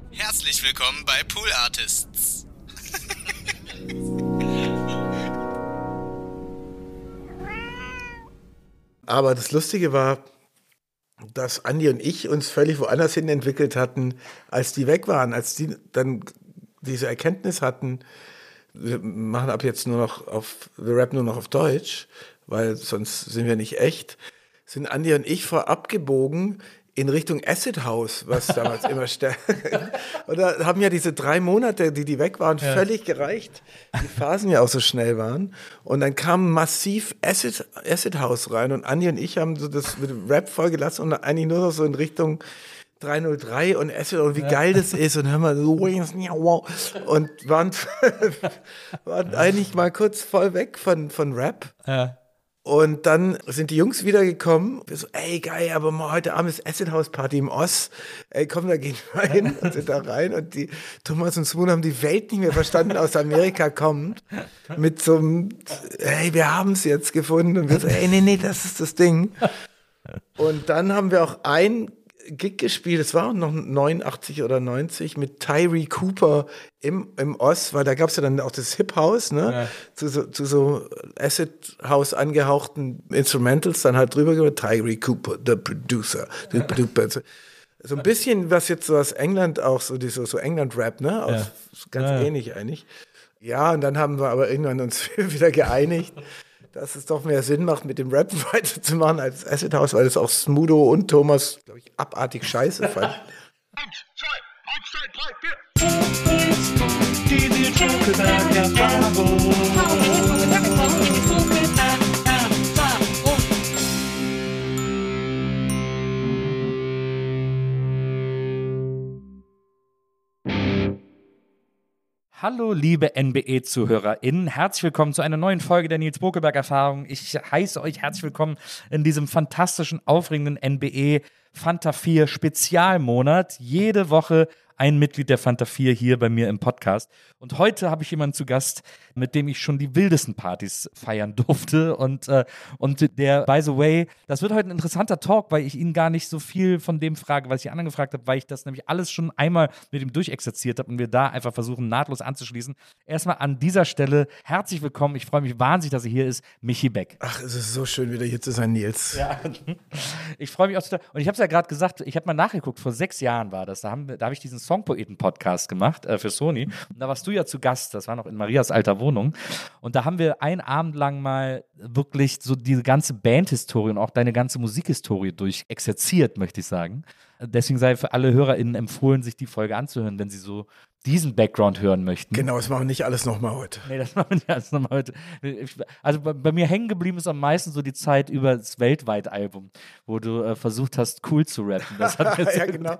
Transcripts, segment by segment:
Herzlich willkommen bei Pool Artists. Aber das Lustige war, dass Andi und ich uns völlig woanders hin entwickelt hatten, als die weg waren, als die dann diese Erkenntnis hatten, wir machen ab jetzt wir rappen nur noch auf Deutsch, weil sonst sind wir nicht echt, sind Andi und ich vorab gebogen in Richtung Acid House, was damals immer stärker. Und da haben ja diese 3 Monate, die weg waren, völlig gereicht. Die Phasen ja auch so schnell waren. Und dann kam massiv Acid House rein. Und Andi und ich haben so das mit dem Rap vollgelassen und eigentlich nur noch so in Richtung 303 und Acid und wie geil das ist. Und hören wir so und waren eigentlich mal kurz voll weg von Rap. Ja. Und dann sind die Jungs wieder gekommen. Wir so, ey, geil, aber mal heute Abend ist Acid House Party im Oss. Ey, komm, da gehen wir hin und sind da rein. Und die Thomas und Spoon haben die Welt nicht mehr verstanden, aus Amerika kommt. Mit so einem, hey, wir haben es jetzt gefunden. Und wir so, ey, nee, das ist das Ding. Und dann haben wir auch ein Gig gespielt, es war noch 89 oder 90, mit Tyree Cooper im Oss, weil da gab es ja dann auch das Hip House, ne? Ja. Zu so Acid House angehauchten Instrumentals, dann halt drüber gehört, Tyree Cooper, the producer. So ein bisschen, was jetzt so aus England auch, so England-Rap, ne? Ganz ähnlich eigentlich. Ja, und dann haben wir aber irgendwann uns wieder geeinigt, dass es doch mehr Sinn macht, mit dem Rap weiterzumachen als Acid House, weil es auch Smudo und Thomas, glaube ich, abartig scheiße fanden. 1, 2, 1, 2, 3, 4. Hallo liebe NBE-ZuhörerInnen, herzlich willkommen zu einer neuen Folge der Nils Bokelberg-Erfahrung. Ich heiße euch herzlich willkommen in diesem fantastischen, aufregenden NBE Fanta 4 Spezialmonat. Jede Woche ein Mitglied der Fanta 4 hier bei mir im Podcast. Und heute habe ich jemanden zu Gast, mit dem ich schon die wildesten Partys feiern durfte. Und der, by the way, das wird heute ein interessanter Talk, weil ich ihn gar nicht so viel von dem frage, was ich anderen gefragt habe, weil ich das nämlich alles schon einmal mit ihm durchexerziert habe und wir da einfach versuchen, nahtlos anzuschließen. Erstmal an dieser Stelle herzlich willkommen. Ich freue mich wahnsinnig, dass er hier ist, Michi Beck. Ach, es ist so schön, wieder hier zu sein, Nils. Ja. Ich freue mich auch total. Und ich habe es ja gerade gesagt, ich habe mal nachgeguckt, vor 6 Jahren war das. Da habe ich diesen Songpoeten-Podcast gemacht für Sony. Und da warst du ja zu Gast, das war noch in Marias alter Wohnung. Und da haben wir einen Abend lang mal wirklich so diese ganze Bandhistorie und auch deine ganze Musikhistorie durchexerziert, möchte ich sagen. Deswegen sei für alle HörerInnen empfohlen, sich die Folge anzuhören, wenn sie so diesen Background hören möchten. Genau, das machen wir nicht alles nochmal heute. Nee, das machen wir nicht alles nochmal heute. Also bei mir hängen geblieben ist am meisten so die Zeit über das Weltweit-Album, wo du versucht hast, cool zu rappen. Das hat mir ja, genau.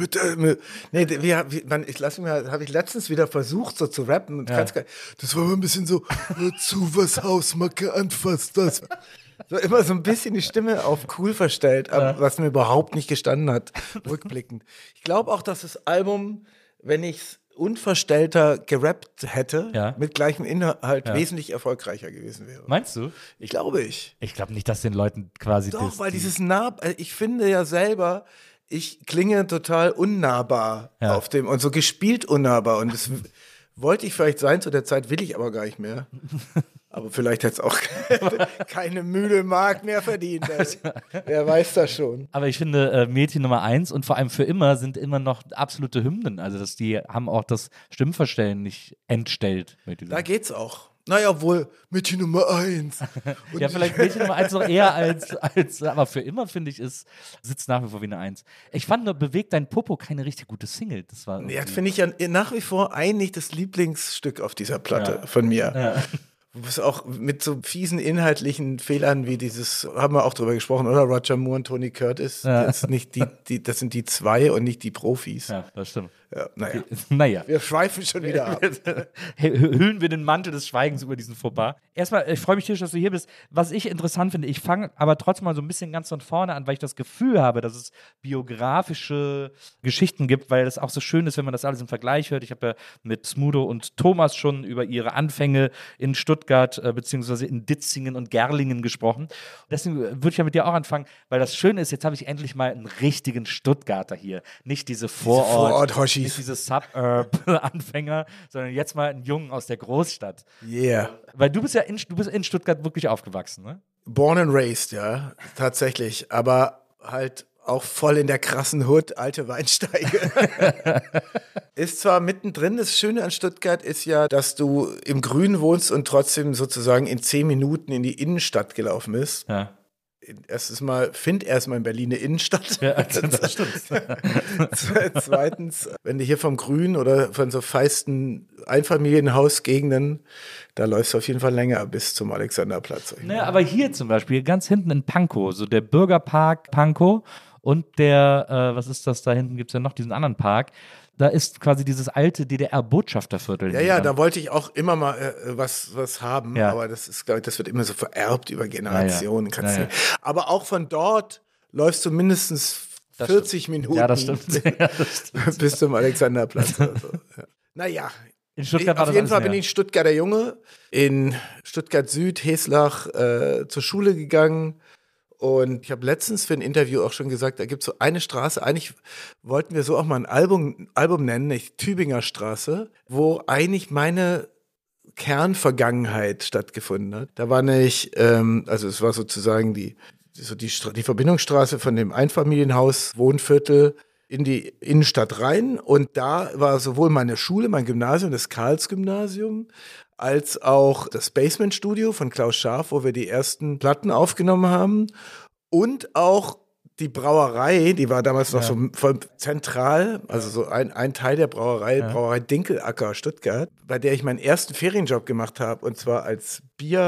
Habe ich letztens wieder versucht, so zu rappen. Und das war ein bisschen so, hör zu, was Hausmacke anfasst das. So immer so ein bisschen die Stimme auf cool verstellt, was mir überhaupt nicht gestanden hat, rückblickend. Ich glaube auch, dass das Album, wenn ich es unverstellter gerappt hätte, mit gleichem Inhalt wesentlich erfolgreicher gewesen wäre. Meinst du? Ich glaube. Ich glaube nicht, dass den Leuten quasi Doch, weil dieses ich finde ja selber, ich klinge total unnahbar auf dem und so gespielt unnahbar und das wollte ich vielleicht sein zu der Zeit, will ich aber gar nicht mehr. Aber vielleicht hat es auch keine müde Mark mehr verdient. Wer weiß das schon. Aber ich finde, Mädchen Nummer 1 und vor allem für immer sind immer noch absolute Hymnen. Also die haben auch das Stimmverstellen nicht entstellt. Da geht's auch. Naja, wohl Mädchen Nummer 1. Ja, vielleicht Mädchen Nummer 1 noch eher als aber für immer, finde ich, sitzt nach wie vor wie eine 1. Ich fand nur, bewegt dein Popo keine richtig gute Single. Das war finde ich ja nach wie vor eigentlich das Lieblingsstück auf dieser Platte von mir. Ja. Was auch mit so fiesen inhaltlichen Fehlern wie dieses, haben wir auch drüber gesprochen, oder? Roger Moore und Tony Curtis. Das sind die 2 und nicht die Profis. Ja, das stimmt. Ja, naja. Wir schweifen schon wieder ab. Hüllen wir den Mantel des Schweigens über diesen Fauxpas. Erstmal, ich freue mich tierisch, dass du hier bist. Was ich interessant finde, ich fange aber trotzdem mal so ein bisschen ganz von vorne an, weil ich das Gefühl habe, dass es biografische Geschichten gibt, weil das auch so schön ist, wenn man das alles im Vergleich hört. Ich habe ja mit Smudo und Thomas schon über ihre Anfänge in Stuttgart Stuttgart beziehungsweise in Ditzingen und Gerlingen gesprochen. Und deswegen würde ich ja mit dir auch anfangen, weil das Schöne ist, jetzt habe ich endlich mal einen richtigen Stuttgarter hier. Nicht diese Vorort-Hoshis. nicht diese Suburb-Anfänger, sondern jetzt mal einen Jungen aus der Großstadt. Yeah. Weil du bist ja in Stuttgart wirklich aufgewachsen, ne? Born and raised, ja, tatsächlich. Aber halt auch voll in der krassen Hood, alte Weinsteige. Ist zwar mittendrin, das Schöne an Stuttgart ist ja, dass du im Grün wohnst und trotzdem sozusagen in 10 Minuten in die Innenstadt gelaufen bist. Ja. Find erstmal in Berlin eine Innenstadt. Ja, das stimmt. Zweitens, wenn du hier vom Grün oder von so feisten Einfamilienhausgegenden, da läufst du auf jeden Fall länger bis zum Alexanderplatz. Naja, aber hier zum Beispiel, ganz hinten in Pankow, so der Bürgerpark Pankow und der, was ist das da hinten, gibt es ja noch diesen anderen Park, da ist quasi dieses alte DDR-Botschafterviertel. Ja, da wollte ich auch immer mal was haben, Ja. aber das ist, glaube ich, das wird immer so vererbt über Generationen. Ja. Kannst Ja, du- Aber auch von dort läufst du mindestens Das 40 Minuten Ja, das stimmt. Ja, das stimmt. bis zum Alexanderplatz. Oder so. Ja. Naja, In Stuttgart war auf das jeden alles Fall bin mehr. ich Stuttgarter Junge, in Stuttgart Süd, Heslach, zur Schule gegangen. Und ich habe letztens für ein Interview auch schon gesagt, da gibt es so eine Straße, eigentlich wollten wir so auch mal ein Album nennen, nicht Tübinger Straße, wo eigentlich meine Kernvergangenheit stattgefunden hat. Da war nicht, also es war sozusagen die Verbindungsstraße von dem Einfamilienhaus, Wohnviertel in die Innenstadt rein. Und da war sowohl meine Schule, mein Gymnasium, das Karls-Gymnasium, als auch das Basement-Studio von Klaus Scharf, wo wir die ersten Platten aufgenommen haben. Und auch die Brauerei, die war damals noch so voll zentral, also so ein Teil der Brauerei, Brauerei Dinkelacker Stuttgart, bei der ich meinen ersten Ferienjob gemacht habe, und zwar als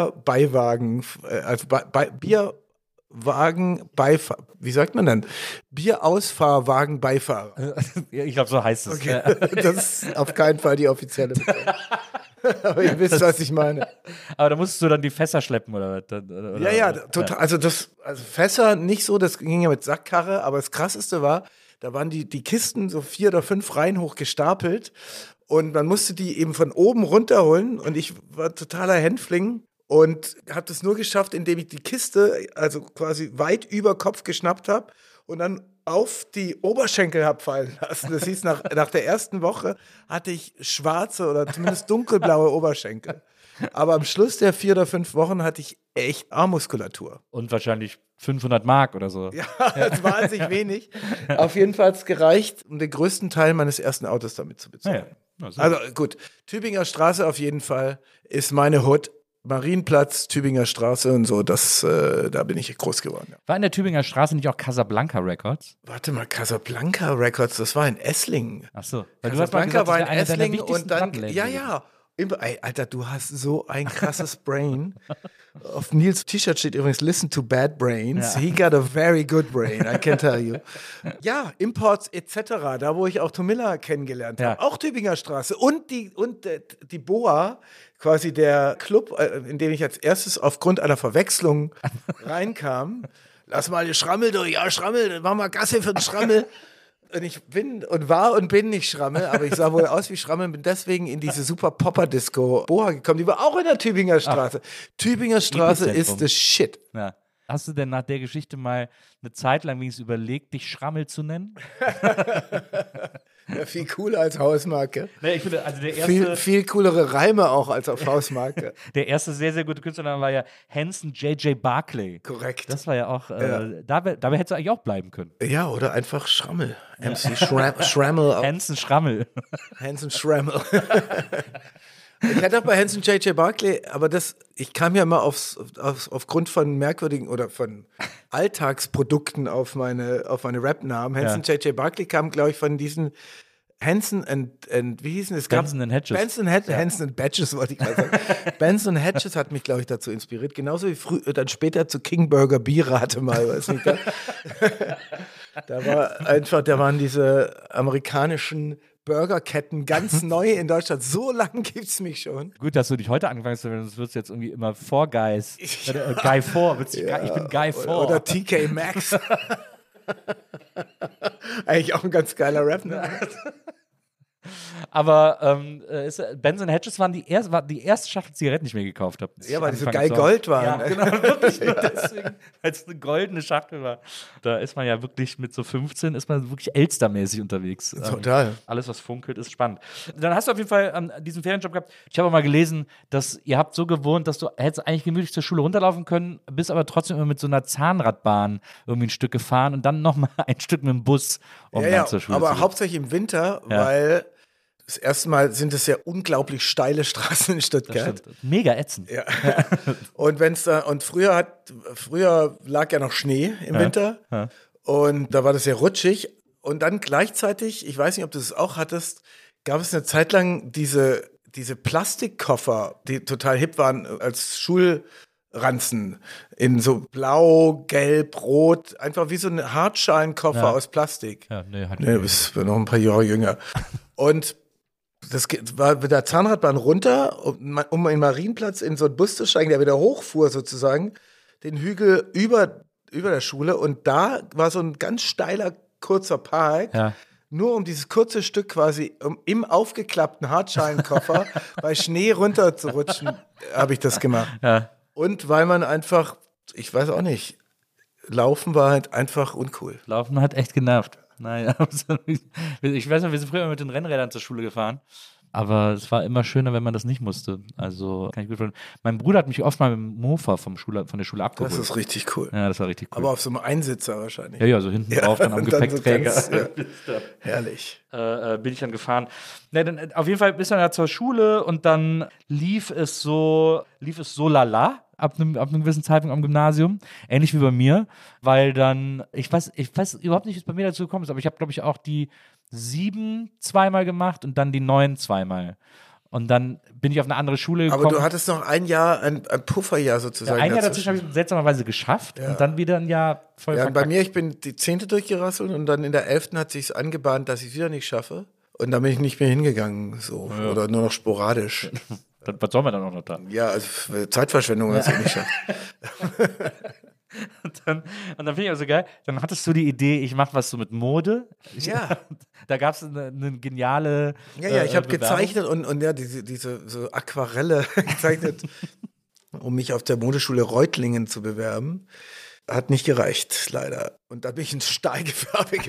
Bierwagenbeifahrer. Wie sagt man dann? Bierausfahrwagenbeifahrer. Ich glaube, so heißt es. Okay. Das ist auf keinen Fall die offizielle Bezeichnung. Aber ihr wisst, was ich meine. Aber da musstest du dann die Fässer schleppen, oder? Oder Ja, total. Also Fässer nicht so, das ging ja mit Sackkarre, aber das Krasseste war, da waren die Kisten so 4 oder 5 Reihen hoch gestapelt und man musste die eben von oben runterholen und ich war totaler Hänfling und habe das nur geschafft, indem ich die Kiste also quasi weit über Kopf geschnappt habe und dann auf die Oberschenkel habe fallen lassen. Das hieß, nach der ersten Woche hatte ich schwarze oder zumindest dunkelblaue Oberschenkel. Aber am Schluss der 4 oder 5 Wochen hatte ich echt Armmuskulatur. Und wahrscheinlich 500 Mark oder so. Ja, das war an sich wenig. Auf jeden Fall hat es gereicht, um den größten Teil meines ersten Autos damit zu bezahlen. Ja. Also gut, Tübinger Straße auf jeden Fall ist meine Hood. Marienplatz, Tübinger Straße und so, da bin ich groß geworden. Ja. War in der Tübinger Straße nicht auch Casablanca Records? Warte mal, Casablanca Records, das war in Esslingen. Ach so. Weil du hast mal Casablanca gesagt, war das in wäre einer deiner Esslingen wichtigsten und dann, Plattenläden ja, gewesen. ja. Ey, Alter, du hast so ein krasses Brain. Auf Nils T-Shirt steht übrigens, listen to bad brains. Ja. He got a very good brain, I can tell you. Ja, Imports etc., da wo ich auch Tomilla kennengelernt habe. Ja. Auch Tübinger Straße. Und die Boa, quasi der Club, in dem ich als erstes aufgrund einer Verwechslung reinkam. Lass mal den Schrammel durch. Ja, Schrammel, mach mal Gasse für den Schrammel. Und ich bin nicht Schrammel, aber ich sah wohl aus wie Schrammel und bin deswegen in diese super Popper-Disco Boa gekommen. Die war auch in der Tübinger Straße. Tübinger Straße ist Epizentrum. the shit. Ja. Hast du denn nach der Geschichte mal eine Zeit lang wenigstens überlegt, dich Schrammel zu nennen? Ja, viel cooler als Hausmarke. Nee, ich finde, also der Viel coolere Reime auch als auf Hausmarke. der erste sehr, sehr gute Künstlername war ja Hanson J.J. Barclay. Korrekt. Das war ja auch, dabei hättest du eigentlich auch bleiben können. Ja, oder einfach Schrammel. MC Schrammel. Hanson Schrammel. Hanson Schrammel. Ich hatte auch bei Hanson J.J. Barclay, aber ich kam ja immer aufgrund von merkwürdigen oder von Alltagsprodukten auf meine Rap-Namen. Hanson J.J. Barclay kam, glaube ich, von diesen Hanson and wie hießen es? Benson and Hedges. Hanson and Badges, wollte ich gerade sagen. Benson and Hedges hat mich, glaube ich, dazu inspiriert. Genauso wie dann später zu King Burger Bierrate mal, weiß nicht. Da waren diese amerikanischen Burgerketten ganz neu in Deutschland. So lange gibt es mich schon. Gut, dass du dich heute angefangen hast, sonst wirst du jetzt irgendwie immer Four Guys. Guy Four. Ich bin Guy Four. Oder TK Maxx. Eigentlich auch ein ganz geiler Rap, ne? Aber Benson Hedges war die erste Schachtel Zigaretten, die ich mir gekauft habe. Ja, weil die so geil Gold waren. Ja, genau, wirklich nur deswegen, weil es eine goldene Schachtel war. Da ist man ja wirklich mit so 15, ist man wirklich Elster-mäßig unterwegs. Total. Alles, was funkelt, ist spannend. Dann hast du auf jeden Fall diesen Ferienjob gehabt. Ich habe auch mal gelesen, dass ihr habt so gewohnt, dass du hättest eigentlich gemütlich zur Schule runterlaufen können, bist aber trotzdem immer mit so einer Zahnradbahn irgendwie ein Stück gefahren und dann nochmal ein Stück mit dem Bus, um dann zur Schule zu aber gehen. hauptsächlich im Winter, weil das erste Mal sind es ja unglaublich steile Straßen in Stuttgart. Mega ätzend. Ja. Und früher lag ja noch Schnee im Winter und da war das sehr rutschig und dann gleichzeitig, ich weiß nicht, ob du das auch hattest, gab es eine Zeit lang diese Plastikkoffer, die total hip waren als Schulranzen in so blau, gelb, rot, einfach wie so ein Hartschalenkoffer aus Plastik. Ja, nee, Du bist noch ein paar Jahre jünger. Und das war mit der Zahnradbahn runter, um in Marienplatz in so einen Bus zu steigen, der wieder hochfuhr sozusagen, den Hügel über der Schule. Und da war so ein ganz steiler, kurzer Park. Ja. Nur um dieses kurze Stück quasi im aufgeklappten Hartschalenkoffer bei Schnee runter zu rutschen, habe ich das gemacht. Ja. Und weil man einfach, ich weiß auch nicht, Laufen war halt einfach uncool. Laufen hat echt genervt. Naja, ich weiß noch, wir sind früher mit den Rennrädern zur Schule gefahren. Aber es war immer schöner, wenn man das nicht musste. Also, kann ich gut vorstellen. Mein Bruder hat mich oft mal mit dem Mofa von der Schule abgeholt. Das ist richtig cool. Ja, das war richtig cool. Aber auf so einem Einsitzer wahrscheinlich. Ja, so hinten drauf, dann am und dann Gepäckträger. So ganz, herrlich. Bin ich dann gefahren. Ja, dann, auf jeden Fall bis dann zur Schule und dann lief es so lala. Ab einem gewissen Zeitpunkt am Gymnasium, ähnlich wie bei mir, weil dann, ich weiß überhaupt nicht, wie es bei mir dazu gekommen ist, aber ich habe, glaube ich, auch die 7 zweimal gemacht und dann die 9 zweimal. Und dann bin ich auf eine andere Schule gekommen. Aber du hattest noch ein Jahr, ein Pufferjahr sozusagen. Ja, ein Jahr dazwischen habe ich seltsamerweise geschafft und dann wieder ein Jahr voll Ja, und verkackt. bei mir, ich bin die 10. durchgerasselt und dann in der 11. hat sich angebahnt, dass ich es wieder nicht schaffe. Und dann bin ich nicht mehr hingegangen, so. Ja. Oder nur noch sporadisch. Was soll man dann auch noch da? Ja, also Zeitverschwendung, wenn es nicht schafft. Und dann finde ich auch so geil, dann hattest du die Idee, ich mache was so mit Mode. Ja. Da gab es eine geniale Ja, ich habe Bewerbung. gezeichnet und ja, diese so Aquarelle gezeichnet, um mich auf der Modeschule Reutlingen zu bewerben. Hat nicht gereicht, leider. Und da bin ich in steige Farbe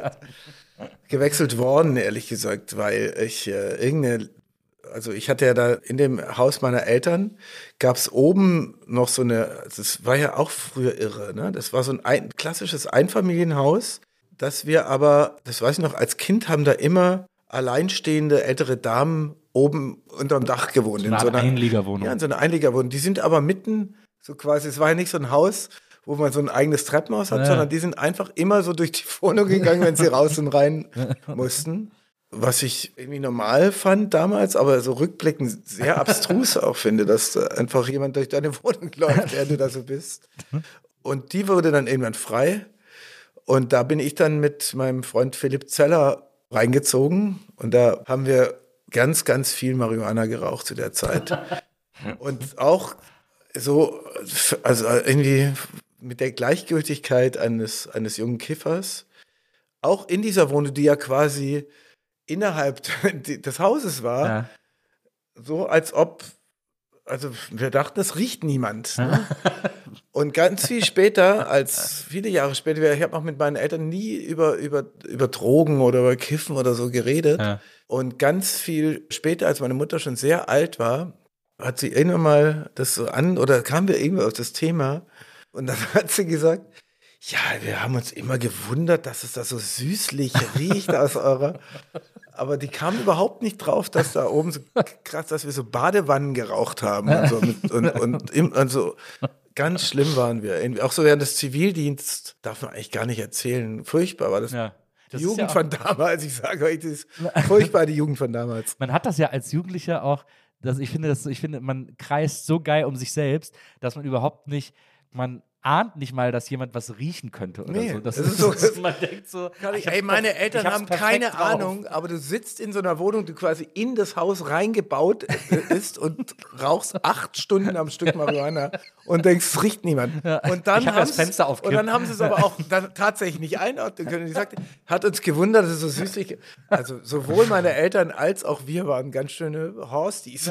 gewechselt worden, ehrlich gesagt, weil ich also ich hatte ja da in dem Haus meiner Eltern, gab es oben noch so das war ja auch früher irre, ne? Das war so ein klassisches Einfamilienhaus, das weiß ich noch, als Kind haben da immer alleinstehende ältere Damen oben unterm Dach gewohnt. In so einer Einliegerwohnung. Ja, in so einer Einliegerwohnung. Die sind aber mitten, so quasi, es war ja nicht so ein Haus, wo man so ein eigenes Treppenhaus hat, sondern die sind einfach immer so durch die Wohnung gegangen, wenn sie raus und rein mussten. Was ich irgendwie normal fand damals, aber so rückblickend sehr abstrus auch finde, dass da einfach jemand durch deine Wohnung läuft, während du da so bist. Und die wurde dann irgendwann frei. Und da bin ich dann mit meinem Freund Philipp Zeller reingezogen. Und da haben wir ganz, ganz viel Marihuana geraucht zu der Zeit. Und auch so, also irgendwie mit der Gleichgültigkeit eines jungen Kiffers. Auch in dieser Wohnung, die ja quasi innerhalb des Hauses war, so als ob, also wir dachten, es riecht niemand. Ne? Und ganz viel später, viele Jahre später, ich habe auch mit meinen Eltern nie über Drogen oder über Kiffen oder so geredet. Ja. Und ganz viel später, als meine Mutter schon sehr alt war, hat sie irgendwann mal das so oder kamen wir irgendwie auf das Thema und dann hat sie gesagt, ja, wir haben uns immer gewundert, dass es da so süßlich riecht aus eurer. Aber die kamen überhaupt nicht drauf, dass da oben so krass, dass wir so Badewannen geraucht haben. Und so ganz schlimm waren wir. Irgendwie auch so während des Zivildienstes, darf man eigentlich gar nicht erzählen. Furchtbar war das. Ja. Die Jugend von damals, ich sage euch, das ist furchtbar, die Jugend von damals. Man hat das ja als Jugendlicher auch, ich finde, man kreist so geil um sich selbst, dass man überhaupt nicht, man ahnt nicht mal, dass jemand was riechen könnte oder Nee, so. Das das ist ist so- man denkt so, Ey, meine Eltern hab's haben perfekt keine drauf. Ahnung, aber du sitzt in so einer Wohnung, die quasi in das Haus reingebaut ist und rauchst 8 Stunden am Stück Marihuana und denkst, es riecht niemand. Und dann Ich hab ja das Fenster und dann haben sie es aber auch dann tatsächlich nicht einordnen können. Ich sagte, hat uns gewundert, dass es so süßlich. Also sowohl meine Eltern als auch wir waren ganz schöne Horsties.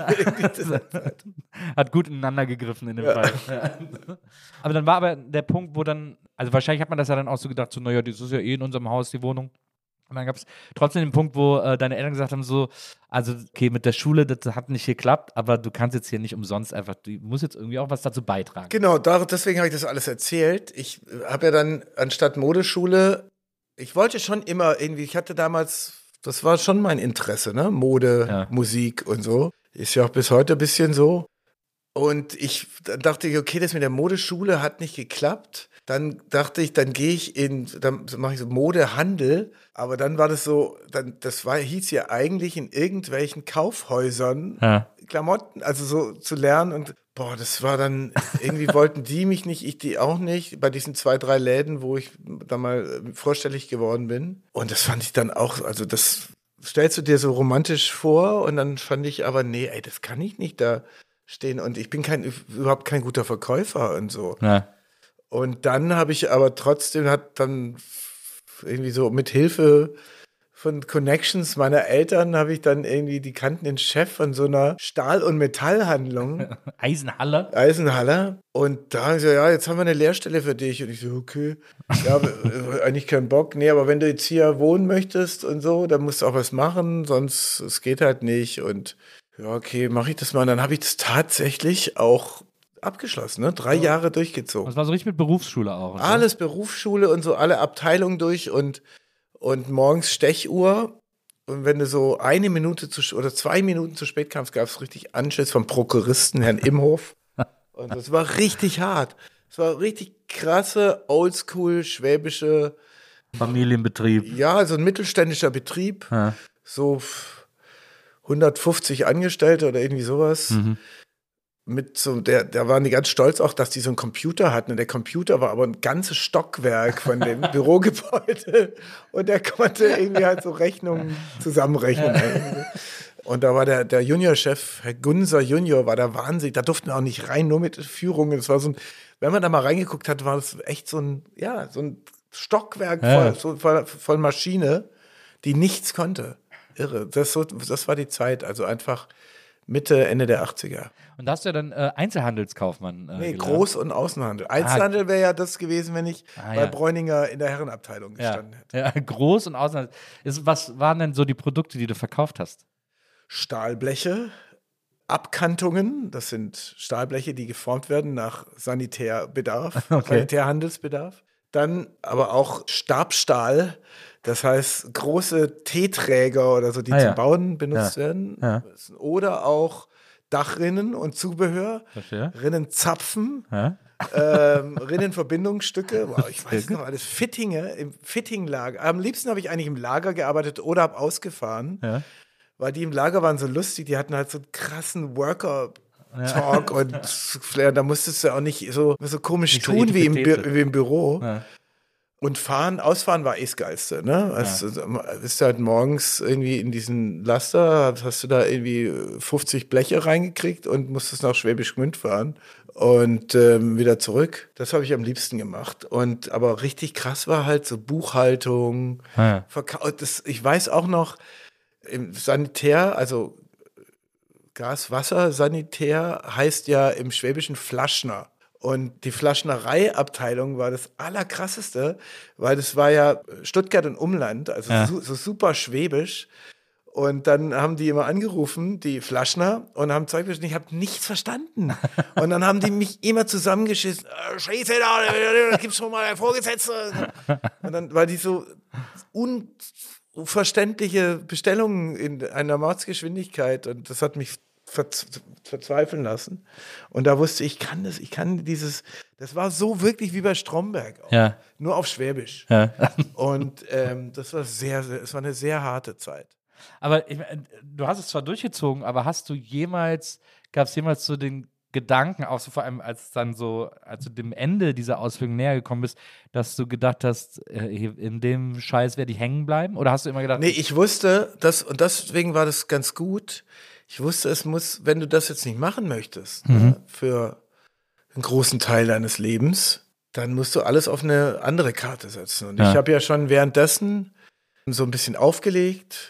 Hat gut ineinander gegriffen in dem Fall. Ja. Aber dann war aber der Punkt, wo dann, also wahrscheinlich hat man das ja dann auch so gedacht, so, naja, das ist ja eh in unserem Haus, die Wohnung. Und dann gab es trotzdem den Punkt, wo deine Eltern gesagt haben, so, also okay, mit der Schule, das hat nicht geklappt, aber du kannst jetzt hier nicht umsonst einfach, du musst jetzt irgendwie auch was dazu beitragen. Genau, deswegen habe ich das alles erzählt. Ich habe ja dann anstatt Modeschule, ich wollte schon immer irgendwie, ich hatte damals, das war schon mein Interesse, ne? Mode, Ja. Musik und so. Ist ja auch bis heute ein bisschen so. Und dann dachte ich, okay, das mit der Modeschule hat nicht geklappt. Dann dachte ich, dann mache ich so Modehandel. Aber dann war das so, hieß ja eigentlich in irgendwelchen Kaufhäusern Klamotten, also so zu lernen. Und das war dann, irgendwie wollten die mich nicht, ich die auch nicht, bei diesen 2, 3 Läden, wo ich da mal vorstellig geworden bin. Und das fand ich dann auch, also das stellst du dir so romantisch vor und dann fand ich aber, nee, ey, das kann ich nicht da stehen und ich bin überhaupt kein guter Verkäufer und so. Ja. Und dann habe ich aber trotzdem, hat dann irgendwie so mit Hilfe von Connections meiner Eltern habe ich dann irgendwie, die kannten den Chef von so einer Stahl- und Metallhandlung, Eisenhaller. Und da haben sie gesagt, ja, jetzt haben wir eine Lehrstelle für dich. Und ich so, okay, ja, eigentlich keinen Bock. Nee, aber wenn du jetzt hier wohnen möchtest und so, dann musst du auch was machen, sonst, es geht halt nicht. Und ja, okay, mache ich das mal. Und dann habe ich das tatsächlich auch abgeschlossen, ne? 3 Jahre durchgezogen. Das war so richtig mit Berufsschule auch. Oder? Alles Berufsschule und so, alle Abteilungen durch und morgens Stechuhr. Und wenn du so 1 Minute oder 2 Minuten zu spät kamst, gab es richtig Anschiss vom Prokuristen, Herrn Imhof. Und das war richtig hart. Es war richtig krasse, oldschool, schwäbische Familienbetrieb. Ja, so ein mittelständischer Betrieb. Ja. So 150 Angestellte oder irgendwie sowas. Mit so, da waren die ganz stolz auch, dass die so einen Computer hatten. Und der Computer war aber ein ganzes Stockwerk von dem Bürogebäude. Und der konnte irgendwie halt so Rechnungen zusammenrechnen. Und da war der Juniorchef, Herr Gunser Junior, war da wahnsinnig. Da durften wir auch nicht rein, nur mit Führungen. Das war so ein, wenn man da mal reingeguckt hat, war das echt so ein Stockwerk voll Maschine, die nichts konnte. Irre. Das war die Zeit. Also einfach Mitte, Ende der 80er. Und da hast du ja dann Einzelhandelskaufmann Nee, gelernt. Groß- und Außenhandel. Einzelhandel wäre ja das gewesen, wenn ich bei Bräuninger in der Herrenabteilung gestanden hätte. Ja, Groß- und Außenhandel. Was waren denn so die Produkte, die du verkauft hast? Stahlbleche, Abkantungen, das sind Stahlbleche, die geformt werden nach Sanitärbedarf, Sanitärhandelsbedarf. Dann aber auch Stabstahl, das heißt große Teeträger oder so, die zum Bauen benutzt werden. Ja. Oder auch Dachrinnen und Zubehör, Verstehe. Rinnenzapfen, Ja? Rinnenverbindungsstücke, wow, ich weiß noch alles, Fittinge, im Fittinglager. Am liebsten habe ich eigentlich im Lager gearbeitet oder habe ausgefahren, weil die im Lager waren so lustig, die hatten halt so einen krassen Worker-Talk und Flair, da musstest du auch nicht so komisch Nicht so tun wie Etepetete. wie im Büro. Ja. Und ausfahren war das Geilste, ne? Also, bist du halt morgens irgendwie in diesen Laster, hast du da irgendwie 50 Bleche reingekriegt und musstest nach Schwäbisch Gmünd fahren und wieder zurück. Das habe ich am liebsten gemacht. Aber richtig krass war halt so Buchhaltung, ich weiß auch noch, im Sanitär, also Gas, Wasser, Sanitär heißt ja im Schwäbischen Flaschner. Und die Flaschnereiabteilung war das Allerkrasseste, weil das war ja Stuttgart und Umland, also so super schwäbisch. Und dann haben die immer angerufen, die Flaschner, und haben Zeug bestimmt, ich habe nichts verstanden. Und dann haben die mich immer zusammengeschissen. Scheiße, da gibt's schon mal einen Vorgesetzten. Und dann war die so unverständliche Bestellungen in einer Mordsgeschwindigkeit. Und das hat mich verzweifeln lassen. Und da wusste ich, das war so wirklich wie bei Stromberg auch. Nur auf Schwäbisch. Und das war es war eine sehr harte Zeit. Aber du hast es zwar durchgezogen, aber gab es jemals so den Gedanken, auch so vor allem als du dem Ende dieser Ausbildung näher gekommen bist, dass du gedacht hast, in dem Scheiß werde ich hängen bleiben? Oder hast du immer gedacht, Nee, ich wusste, und deswegen war das ganz gut. Ich wusste, es muss, wenn du das jetzt nicht machen möchtest, ne, für einen großen Teil deines Lebens, dann musst du alles auf eine andere Karte setzen. Und ich habe ja schon währenddessen so ein bisschen aufgelegt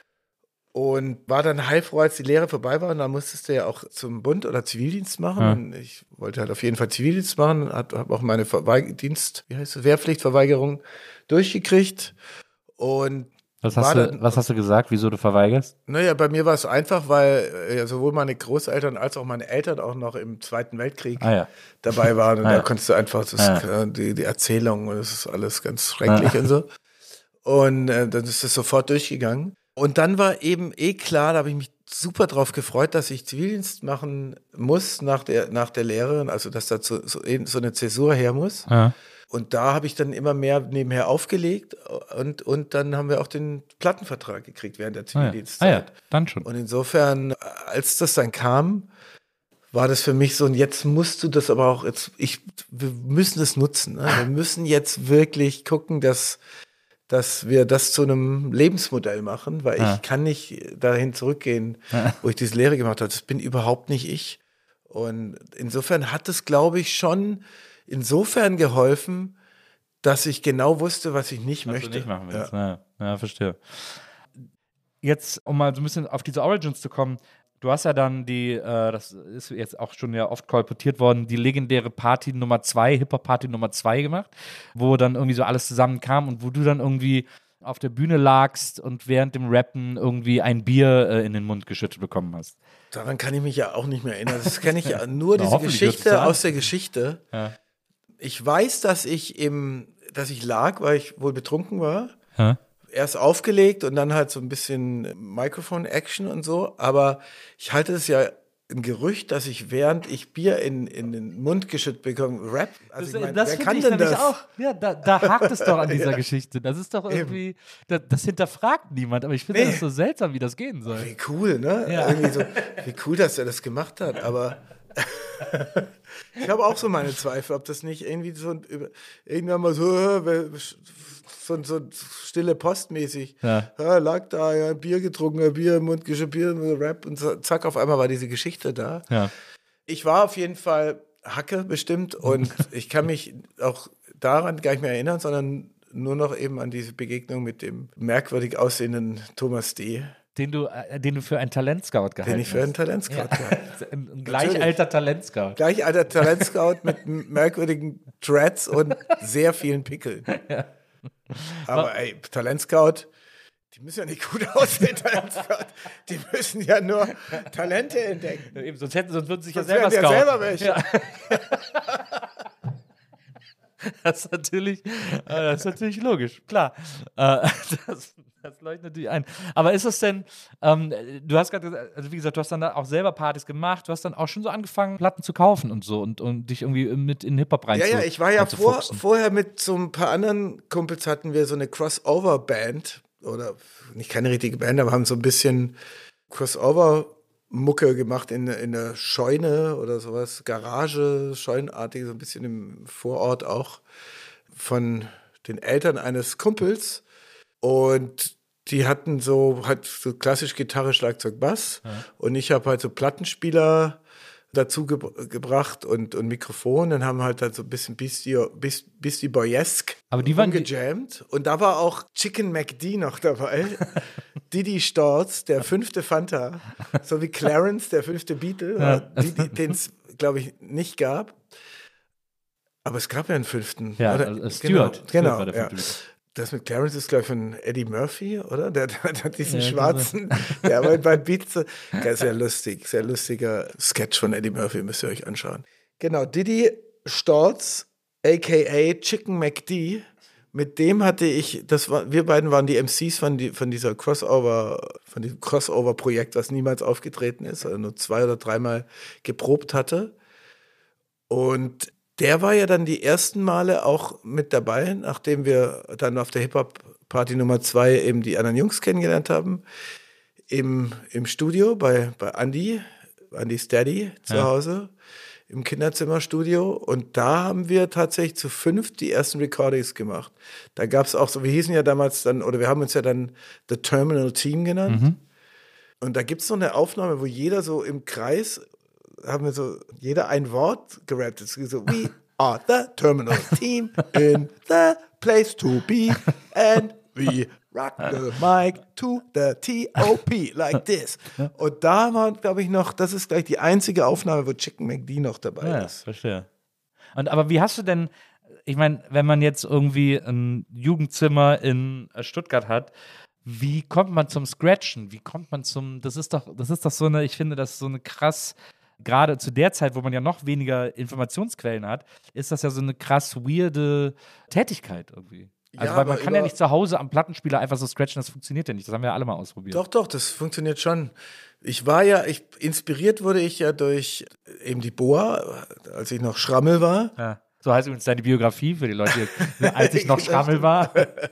und war dann heilfroh, als die Lehre vorbei war. Und dann musstest du ja auch zum Bund oder Zivildienst machen. Und ich wollte halt auf jeden Fall Zivildienst machen. Habe auch meine Wehrpflichtverweigerung durchgekriegt. Und was hast du gesagt, wieso du verweigerst? naja, bei mir war es einfach, weil sowohl meine Großeltern als auch meine Eltern auch noch im Zweiten Weltkrieg dabei waren. Und da konntest du einfach die Erzählung, und das ist alles ganz schrecklich und so. Und dann ist es sofort durchgegangen. Und dann war eben klar, da habe ich mich super drauf gefreut, dass ich Zivildienst machen muss nach der Lehre, also dass da so eine Zäsur her muss. Ja. Und da habe ich dann immer mehr nebenher aufgelegt und dann haben wir auch den Plattenvertrag gekriegt während der Zivildienstzeit. Dann schon. Und insofern, als das dann kam, war das für mich so, und jetzt musst du das aber auch, wir müssen das nutzen. Ne? Wir müssen jetzt wirklich gucken, dass wir das zu einem Lebensmodell machen, weil ich kann nicht dahin zurückgehen, wo ich diese Lehre gemacht habe. Das bin überhaupt nicht ich. Und insofern hat es, glaube ich, schon insofern geholfen, dass ich genau wusste, was ich nicht möchte. Du nicht machen willst. Ja, verstehe. Jetzt, um mal so ein bisschen auf diese Origins zu kommen, du hast ja dann das ist jetzt auch schon ja oft kolportiert worden, die legendäre Party Nummer 2, Hip-Hop-Party Nummer 2 gemacht, wo dann irgendwie so alles zusammenkam und wo du dann irgendwie auf der Bühne lagst und während dem Rappen irgendwie ein Bier in den Mund geschüttet bekommen hast. Daran kann ich mich ja auch nicht mehr erinnern. Das kenne ich ja nur, diese Geschichte aus der Geschichte. Ja. Ich weiß, dass ich lag, weil ich wohl betrunken war. Erst aufgelegt und dann halt so ein bisschen Mikrofon-Action und so. Aber ich halte es ja ein Gerücht, dass ich, während ich Bier in den Mund geschüttet bekomme, Rap. Also wer kann denn das? Auch, ja, da hakt es doch an dieser Geschichte. Das ist doch irgendwie, das hinterfragt niemand. Aber ich finde das so seltsam, wie das gehen soll. Wie cool, ne? Ja. Irgendwie so, wie cool, dass er das gemacht hat. Aber ich habe auch so meine Zweifel, ob das nicht irgendwie irgendwann mal so stille Postmäßig. Lag da, Bier getrunken, Bier im Mund geschüttet, Bier, Rap und zack, auf einmal war diese Geschichte da. Ja. Ich war auf jeden Fall Hacke bestimmt und ich kann mich auch daran gar nicht mehr erinnern, sondern nur noch eben an diese Begegnung mit dem merkwürdig aussehenden Thomas D., den du für einen Talentscout gehalten hast. Den ich für einen Talentscout gehalten habe. Ein gleichalter Talentscout. Gleichalter Talentscout mit merkwürdigen Dreads und sehr vielen Pickeln. Ja. Aber Talentscout, die müssen ja nicht gut aussehen, Talentscout. Die müssen ja nur Talente entdecken. Eben, sonst würden sie sich ja selber scouten. Selber welche. Ja. Das ist natürlich logisch, klar. Das leuchtet natürlich ein. Aber ist es denn, du hast gerade gesagt, also wie gesagt, du hast dann da auch selber Partys gemacht, du hast dann auch schon so angefangen, Platten zu kaufen und so und dich irgendwie mit in Hip-Hop rein Ja, ich war ja vorher mit so ein paar anderen Kumpels hatten wir so eine Crossover-Band oder nicht keine richtige Band, aber haben so ein bisschen Crossover-Mucke gemacht in der Scheune oder sowas, Garage, scheunenartig, so ein bisschen im Vorort auch von den Eltern eines Kumpels. Und die hatten so klassisch Gitarre, Schlagzeug, Bass. Ja. Und ich habe halt so Plattenspieler dazu gebracht und Mikrofon. Dann haben halt so ein bisschen Beastie Boyesk gejammt. Und da war auch Chicken McD noch dabei. Didi Storz, der 5. Fanta. So wie Clarence, der 5. Beatle, den es, glaube ich, nicht gab. Aber es gab ja einen 5. Ja, also Stuart. Genau, war der 5. Das mit Clarence ist, glaube ich, von Eddie Murphy, oder? Der hat diesen schwarzen, der aber bei Beats, sehr lustiger Sketch von Eddie Murphy, müsst ihr euch anschauen. Genau, Didi Storz, a.k.a. Chicken McD, mit dem hatte ich, wir beiden waren die MCs von diesem Crossover-Projekt, was niemals aufgetreten ist, also nur 2 oder 3 Mal geprobt hatte. Und der war ja dann die ersten Male auch mit dabei, nachdem wir dann auf der Hip-Hop-Party Nummer 2 eben die anderen Jungs kennengelernt haben, im Studio bei Andi an die Steady zu Hause im Kinderzimmerstudio und da haben wir tatsächlich zu 5 die ersten Recordings gemacht. Da gab es auch so, wir hießen ja damals dann, oder wir haben uns ja dann The Terminal Team genannt. Und da gibt es so eine Aufnahme, wo jeder so im Kreis, haben wir so, jeder ein Wort gerappt. Es ist so, we are the Terminal Team in the place to be and we rock the mic to the T.O.P. like this. Und da war, glaube ich, noch, das ist gleich die einzige Aufnahme, wo Chicken McD noch dabei ist. Verstehe. Aber wie hast du denn, ich meine, wenn man jetzt irgendwie ein Jugendzimmer in Stuttgart hat, wie kommt man zum Scratchen? Wie kommt man das ist doch so eine, ich finde, das ist so eine krass, gerade zu der Zeit, wo man ja noch weniger Informationsquellen hat, ist das ja so eine krass weirde Tätigkeit irgendwie. Also, Ja, weil man aber kann ja nicht zu Hause am Plattenspieler einfach so scratchen, das funktioniert ja nicht. Das haben wir ja alle mal ausprobiert. Doch, das funktioniert schon. Inspiriert wurde ich ja durch eben die Boa, als ich noch Schrammel war. Ja. So heißt übrigens deine Biografie für die Leute, als ich noch Schrammel war.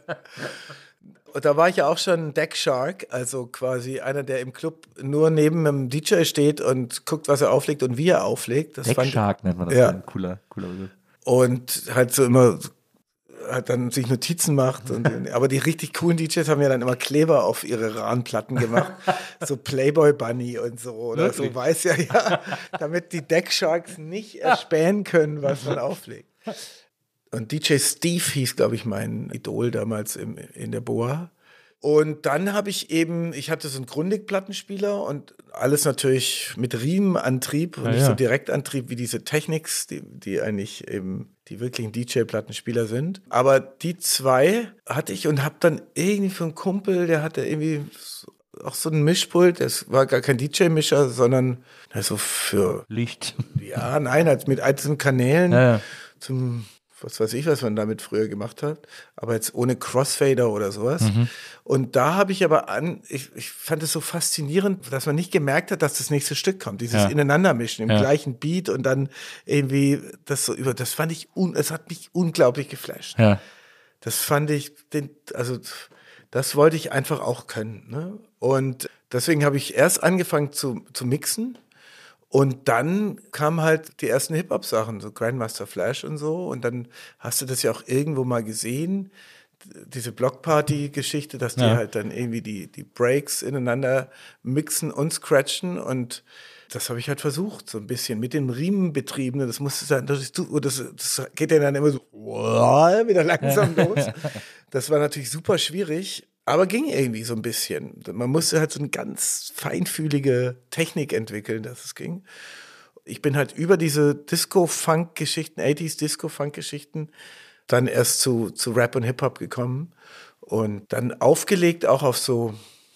Und da war ich ja auch schon Deckshark, also quasi einer, der im Club nur neben einem DJ steht und guckt, was er auflegt und wie er auflegt. Deckshark nennt man das. Ja. Ein cooler Begriff. Und halt so immer halt dann sich Notizen macht. Aber die richtig coolen DJs haben ja dann immer Kleber auf ihre Rahmenplatten gemacht. So Playboy Bunny und so. Oder Wirklich? so weiß ja, damit die Decksharks nicht erspähen können, was man auflegt. Und DJ Steve hieß, glaube ich, mein Idol damals in der Boa. Und dann habe ich hatte so einen Grundig-Plattenspieler und alles natürlich mit Riemenantrieb und nicht so Direktantrieb wie diese Technics, die eigentlich eben die wirklichen DJ-Plattenspieler sind. Aber die 2 hatte ich und habe dann irgendwie für einen Kumpel, der hatte irgendwie auch so ein Mischpult, das war gar kein DJ-Mischer, sondern so für Licht. Ja, nein, halt mit einzelnen Kanälen zum was weiß ich, was man damit früher gemacht hat, aber jetzt ohne Crossfader oder sowas. Und da habe ich aber ich fand es so faszinierend, dass man nicht gemerkt hat, dass das nächste Stück kommt, dieses Ineinandermischen im gleichen Beat und dann irgendwie das fand ich, es hat mich unglaublich geflasht. Ja. Das fand ich, das wollte ich einfach auch können. Ne? Und deswegen habe ich erst angefangen zu mixen. Und dann kamen halt die ersten Hip-Hop-Sachen, so Grandmaster Flash und so. Und dann hast du das ja auch irgendwo mal gesehen, diese Blockparty-Geschichte, dass die halt dann irgendwie die Breaks ineinander mixen und scratchen. Und das habe ich halt versucht, so ein bisschen mit den Riemenbetriebenen. Das musste dann, das geht ja dann immer so wieder langsam los. Das war natürlich super schwierig. Aber ging irgendwie so ein bisschen. Man musste halt so eine ganz feinfühlige Technik entwickeln, dass es ging. Ich bin halt über diese Disco-Funk-Geschichten, 80s Disco-Funk-Geschichten, dann erst zu Rap und Hip-Hop gekommen und dann aufgelegt auch auf so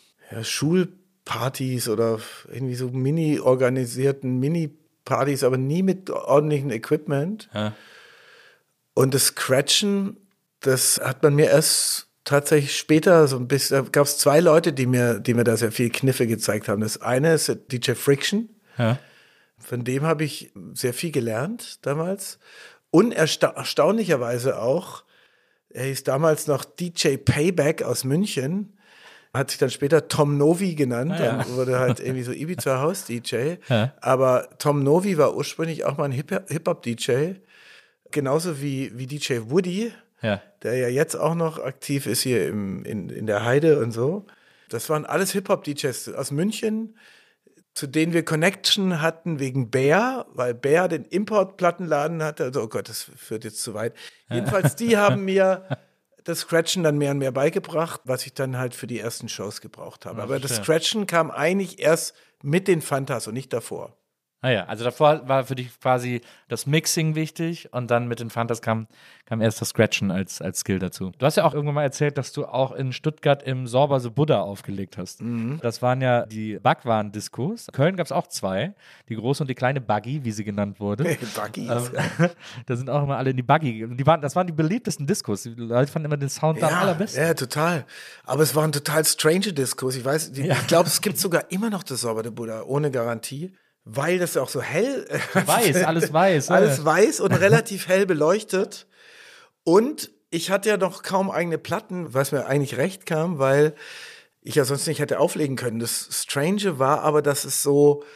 Schulpartys oder irgendwie so mini-organisierten Mini-Partys, aber nie mit ordentlichem Equipment. Ja. Und das Scratchen, das hat man mir erst tatsächlich später so ein bisschen, da gab es 2 Leute, die mir da sehr viel Kniffe gezeigt haben. Das eine ist DJ Friction. Ja. Von dem habe ich sehr viel gelernt damals. Und erstaunlicherweise auch, er hieß damals noch DJ Payback aus München, hat sich dann später Tom Novi genannt, dann wurde halt irgendwie so Ibiza House DJ. Ja. Aber Tom Novi war ursprünglich auch mal ein Hip-Hop-DJ, genauso wie DJ Woody. Ja. Der ja jetzt auch noch aktiv ist hier in der Heide und so. Das waren alles Hip-Hop-DJs aus München, zu denen wir Connection hatten wegen Bär, weil Bär den Importplattenladen hatte. Also, oh Gott, das führt jetzt zu weit. Jedenfalls, die haben mir das Scratchen dann mehr und mehr beigebracht, was ich dann halt für die ersten Shows gebraucht habe. Aber das Scratchen kam eigentlich erst mit den Fantas und nicht davor. Naja, also davor war für dich quasi das Mixing wichtig und dann mit den Fantas kam erst das Scratchen als Skill dazu. Du hast ja auch irgendwann mal erzählt, dass du auch in Stuttgart im Sorber the Buddha aufgelegt hast. Das waren ja die Bhagwan-Diskos. In Köln gab es auch 2, die große und die kleine Buggy, wie sie genannt wurde. Buggies. Da sind auch immer alle in die Buggy. Das waren die beliebtesten Diskos. Die Leute fanden immer den Sound am allerbesten. Ja, total. Aber es waren total strange Diskos. Ich ich glaube, es gibt sogar immer noch das Sorber the Buddha, ohne Garantie. Weil das auch so hell alles weiß. Alles weiß und relativ hell beleuchtet. Und ich hatte ja noch kaum eigene Platten, was mir eigentlich recht kam, weil ich ja sonst nicht hätte auflegen können. Das Strange war aber, dass es so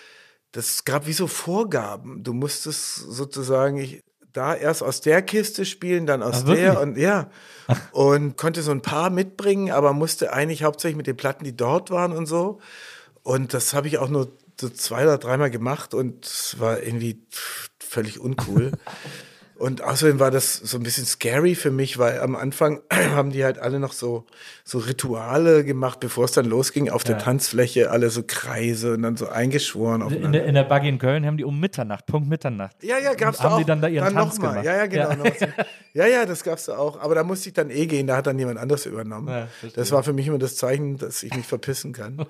das gab wie so Vorgaben. Du musstest sozusagen da erst aus der Kiste spielen, dann aus der und und konnte so ein paar mitbringen, aber musste eigentlich hauptsächlich mit den Platten, die dort waren und so. Und das habe ich auch nur so 2 oder 3 Mal gemacht und es war irgendwie völlig uncool. Und außerdem war das so ein bisschen scary für mich, weil am Anfang haben die halt alle noch so Rituale gemacht, bevor es dann losging, auf der Tanzfläche, alle so Kreise und dann so eingeschworen. In der Buggy in Köln haben die um Mitternacht, Punkt Mitternacht. Ja, gab's da auch. Haben die dann da ihren Tanz gemacht? Ja, genau. Ja, das gab's da auch. Aber da musste ich dann gehen, da hat dann jemand anderes übernommen. Ja, das war für mich immer das Zeichen, dass ich mich verpissen kann.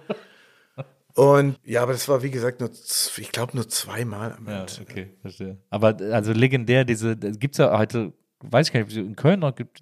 Und ja, aber das war, wie gesagt, ich glaube nur 2 Mal am Ende. Ja, okay, verstehe. Aber also legendär, gibt es ja heute, weiß ich gar nicht, ob es in Köln noch gibt,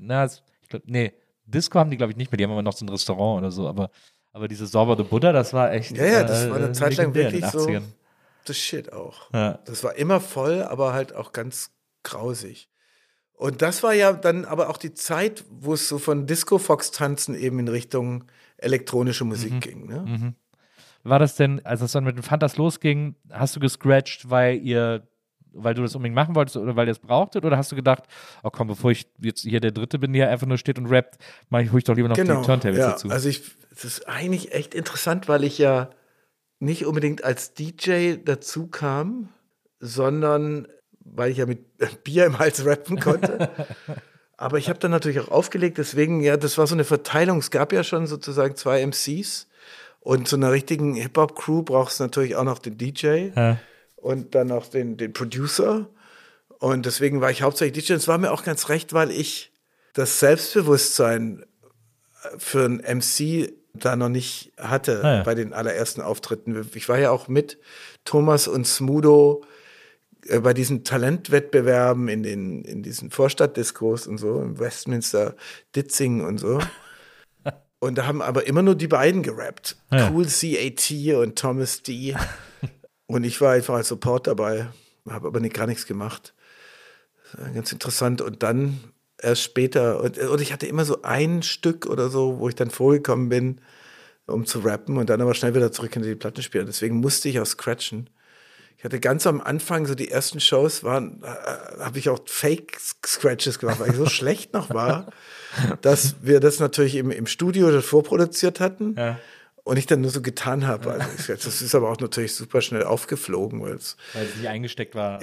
Disco haben die, glaube ich, nicht mehr, die haben immer noch so ein Restaurant oder so, aber diese Saubere Buddha, das war echt das war eine Zeit lang wirklich so das Shit auch. Ja. Das war immer voll, aber halt auch ganz grausig. Und das war ja dann aber auch die Zeit, wo es so von Disco-Fox-Tanzen eben in Richtung elektronische Musik ging, ne? Mhm. War das denn, als es dann mit den Fantas losging, hast du gescratcht, weil du das unbedingt machen wolltest oder weil ihr es brauchtet? Oder hast du gedacht, oh komm, bevor ich jetzt hier der Dritte bin, der einfach nur steht und rappt, hol ich doch lieber noch die Turntables dazu? Also das ist eigentlich echt interessant, weil ich ja nicht unbedingt als DJ dazu kam, sondern weil ich ja mit Bier im Hals rappen konnte. Aber ich habe dann natürlich auch aufgelegt, deswegen, das war so eine Verteilung. Es gab ja schon sozusagen 2 MCs. Und zu einer richtigen Hip-Hop-Crew brauchst du natürlich auch noch den DJ und dann noch den Producer. Und deswegen war ich hauptsächlich DJ. Und es war mir auch ganz recht, weil ich das Selbstbewusstsein für einen MC da noch nicht hatte bei den allerersten Auftritten. Ich war ja auch mit Thomas und Smudo bei diesen Talentwettbewerben in diesen Vorstadtdiskos und so, im Westminster, Ditzing und so. Und da haben aber immer nur die beiden gerappt. Ja. Cool C.A.T. und Thomas D. Und ich war einfach als Support dabei, habe aber gar nichts gemacht. Ganz interessant. Und dann erst später, und ich hatte immer so ein Stück oder so, wo ich dann vorgekommen bin, um zu rappen und dann aber schnell wieder zurück hinter die Plattenspieler. Deswegen musste ich auch scratchen. Ich hatte ganz am Anfang, so die ersten Shows habe ich auch Fake-Scratches gemacht, weil ich so schlecht noch war, dass wir das natürlich im Studio vorproduziert hatten und ich dann nur so getan habe. Also das ist aber auch natürlich super schnell aufgeflogen. Weil es nicht eingesteckt war.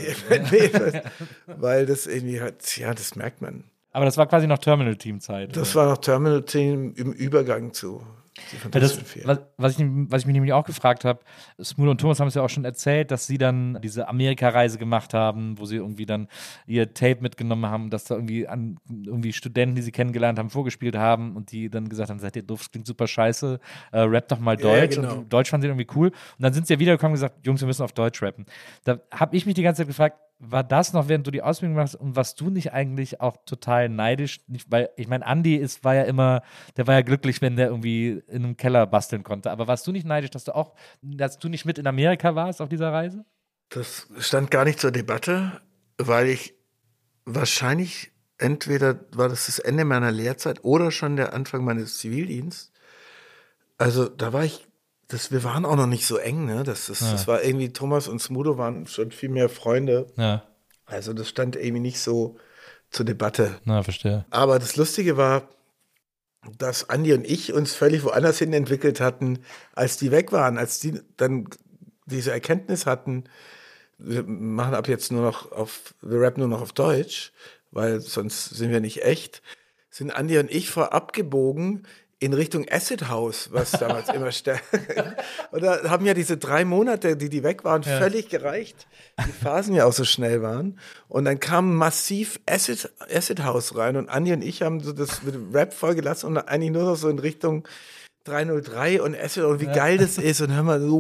weil das irgendwie halt, das merkt man. Aber das war quasi noch Terminal-Team-Zeit. Das war noch Terminal-Team im Übergang zu was ich mich nämlich auch gefragt habe, Smudo und Thomas haben es ja auch schon erzählt, dass sie dann diese Amerika-Reise gemacht haben, wo sie irgendwie dann ihr Tape mitgenommen haben, dass da irgendwie Studenten, die sie kennengelernt haben, vorgespielt haben und die dann gesagt haben, seid ihr doof, das klingt super scheiße, rappt doch mal Deutsch. Genau. Und Deutsch fanden sie irgendwie cool. Und dann sind sie ja wiedergekommen und gesagt, Jungs, wir müssen auf Deutsch rappen. Da habe ich mich die ganze Zeit gefragt, war das noch, während du die Ausbildung machst und warst du nicht eigentlich auch total neidisch? Weil, ich meine, Andi war ja glücklich, wenn der irgendwie in einem Keller basteln konnte. Aber warst du nicht neidisch, dass du nicht mit in Amerika warst auf dieser Reise? Das stand gar nicht zur Debatte, weil ich wahrscheinlich entweder war das Ende meiner Lehrzeit oder schon der Anfang meines Zivildienstes. Also da war wir waren auch noch nicht so eng, ne? Das war irgendwie, Thomas und Smudo waren schon viel mehr Freunde. Ja. Also das stand irgendwie nicht so zur Debatte. Na, verstehe. Aber das Lustige war, dass Andi und ich uns völlig woanders hin entwickelt hatten, als die weg waren, als die dann diese Erkenntnis hatten, wir machen ab jetzt wir rappen nur noch auf Deutsch, weil sonst sind wir nicht echt, sind Andi und ich vorab gebogen in Richtung Acid House, was damals immer stärker. Und da haben ja diese 3 Monate, die weg waren, völlig gereicht. Die Phasen ja auch so schnell waren. Und dann kam massiv Acid House rein und Andi und ich haben so das mit dem Rap vollgelassen und eigentlich nur noch so in Richtung 303 und Acid und wie geil das ist und hören wir so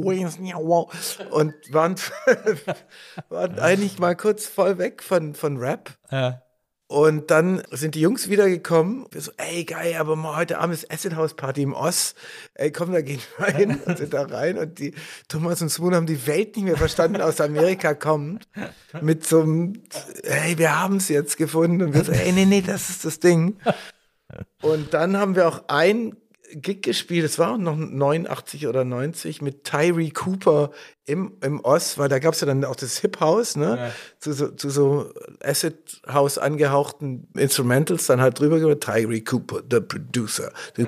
und waren eigentlich mal kurz voll weg von Rap. Ja. Und dann sind die Jungs wiedergekommen. Wir so, ey, geil, aber mal heute Abend ist Acid House Party im Oss. Ey, komm, da gehen wir hin und sind da rein. Und die Thomas und Smudo haben die Welt nicht mehr verstanden, aus Amerika kommt. Mit so einem, hey, wir haben es jetzt gefunden. Und wir so, ey, nee, das ist das Ding. Und dann haben wir auch ein Gig gespielt, es war auch noch 89 oder 90 mit Tyree Cooper im Oz, weil da gab es ja dann auch das Hip House, ne? Ja. Zu so Acid House angehauchten Instrumentals dann halt drüber gemacht, Tyree Cooper, the producer.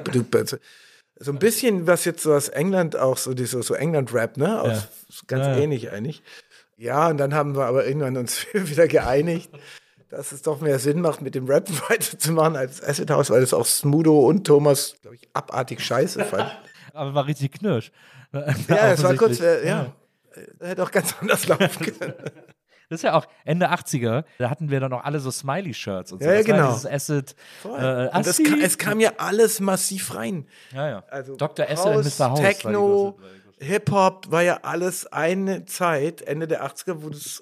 So ein bisschen, was jetzt so aus England auch, so England-Rap, ne? Ganz ähnlich eigentlich. Ja, und dann haben wir aber irgendwann uns wieder geeinigt, dass es doch mehr Sinn macht, mit dem Rap weiterzumachen als Acid House, weil es auch Smudo und Thomas, glaube ich, abartig scheiße fand. Aber war richtig knirsch. Ja, es war kurz, hätte auch ganz anders laufen können. Das ist ja auch Ende 80er, da hatten wir dann auch alle so Smiley-Shirts und so. Ja, das genau. war dieses Acid. Und es kam ja alles massiv rein. Ja. Also Dr. Acid und Mr. House. Techno, Hip-Hop war ja alles eine Zeit, Ende der 80er, wo das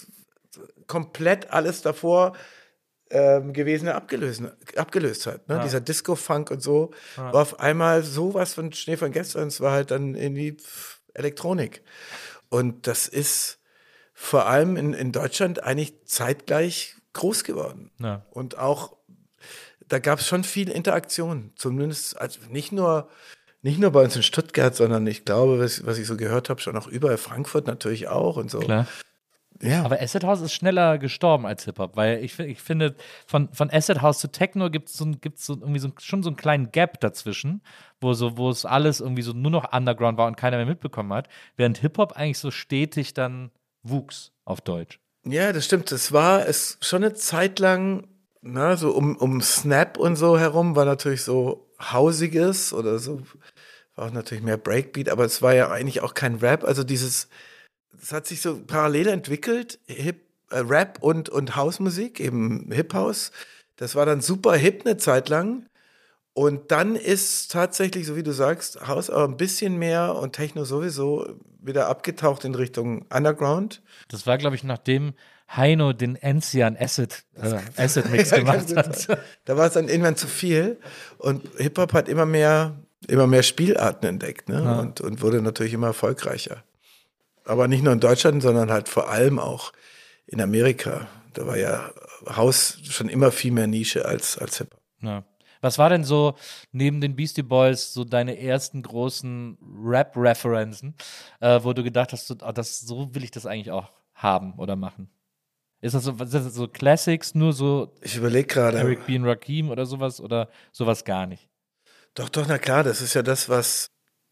komplett alles davor Gewesene abgelöst hat. Ne? Ja. Dieser Disco-Funk und so war auf einmal sowas von Schnee von gestern. Es war halt dann irgendwie Elektronik. Und das ist vor allem in Deutschland eigentlich zeitgleich groß geworden. Ja. Und auch, da gab es schon viel Interaktion. Zumindest, also nicht nur bei uns in Stuttgart, sondern ich glaube, was ich so gehört habe, schon auch überall, Frankfurt natürlich auch und so. Klar. Ja. Aber Acid House ist schneller gestorben als Hip-Hop, weil ich finde, von Acid House zu Techno gibt es schon so einen kleinen Gap dazwischen, wo es alles irgendwie so nur noch Underground war und keiner mehr mitbekommen hat, während Hip-Hop eigentlich so stetig dann wuchs auf Deutsch. Ja, das stimmt. Es war schon eine Zeit lang, so um Snap und so herum war natürlich so Hausiges oder so, war auch natürlich mehr Breakbeat, aber es war ja eigentlich auch kein Rap. Also das hat sich so parallel entwickelt, Rap und Hausmusik, eben Hip-House. Das war dann super hip eine Zeit lang. Und dann ist tatsächlich, so wie du sagst, House aber ein bisschen mehr und Techno sowieso wieder abgetaucht in Richtung Underground. Das war, glaube ich, nachdem Heino den Enzian Acid-Mix gemacht hat. Da war es dann irgendwann zu viel. Und Hip-Hop hat immer mehr Spielarten entdeckt, ne? Ja. Und wurde natürlich immer erfolgreicher. Aber nicht nur in Deutschland, sondern halt vor allem auch in Amerika. Da war ja House schon immer viel mehr Nische als Hip-Hop. Ja. Was war denn so neben den Beastie Boys so deine ersten großen Rap-Referenzen, wo du gedacht hast, so will ich das eigentlich auch haben oder machen? Ist das so Classics, nur so Ich überlege gerade. Eric B. und Rakim oder sowas gar nicht? Doch, na klar, das ist ja was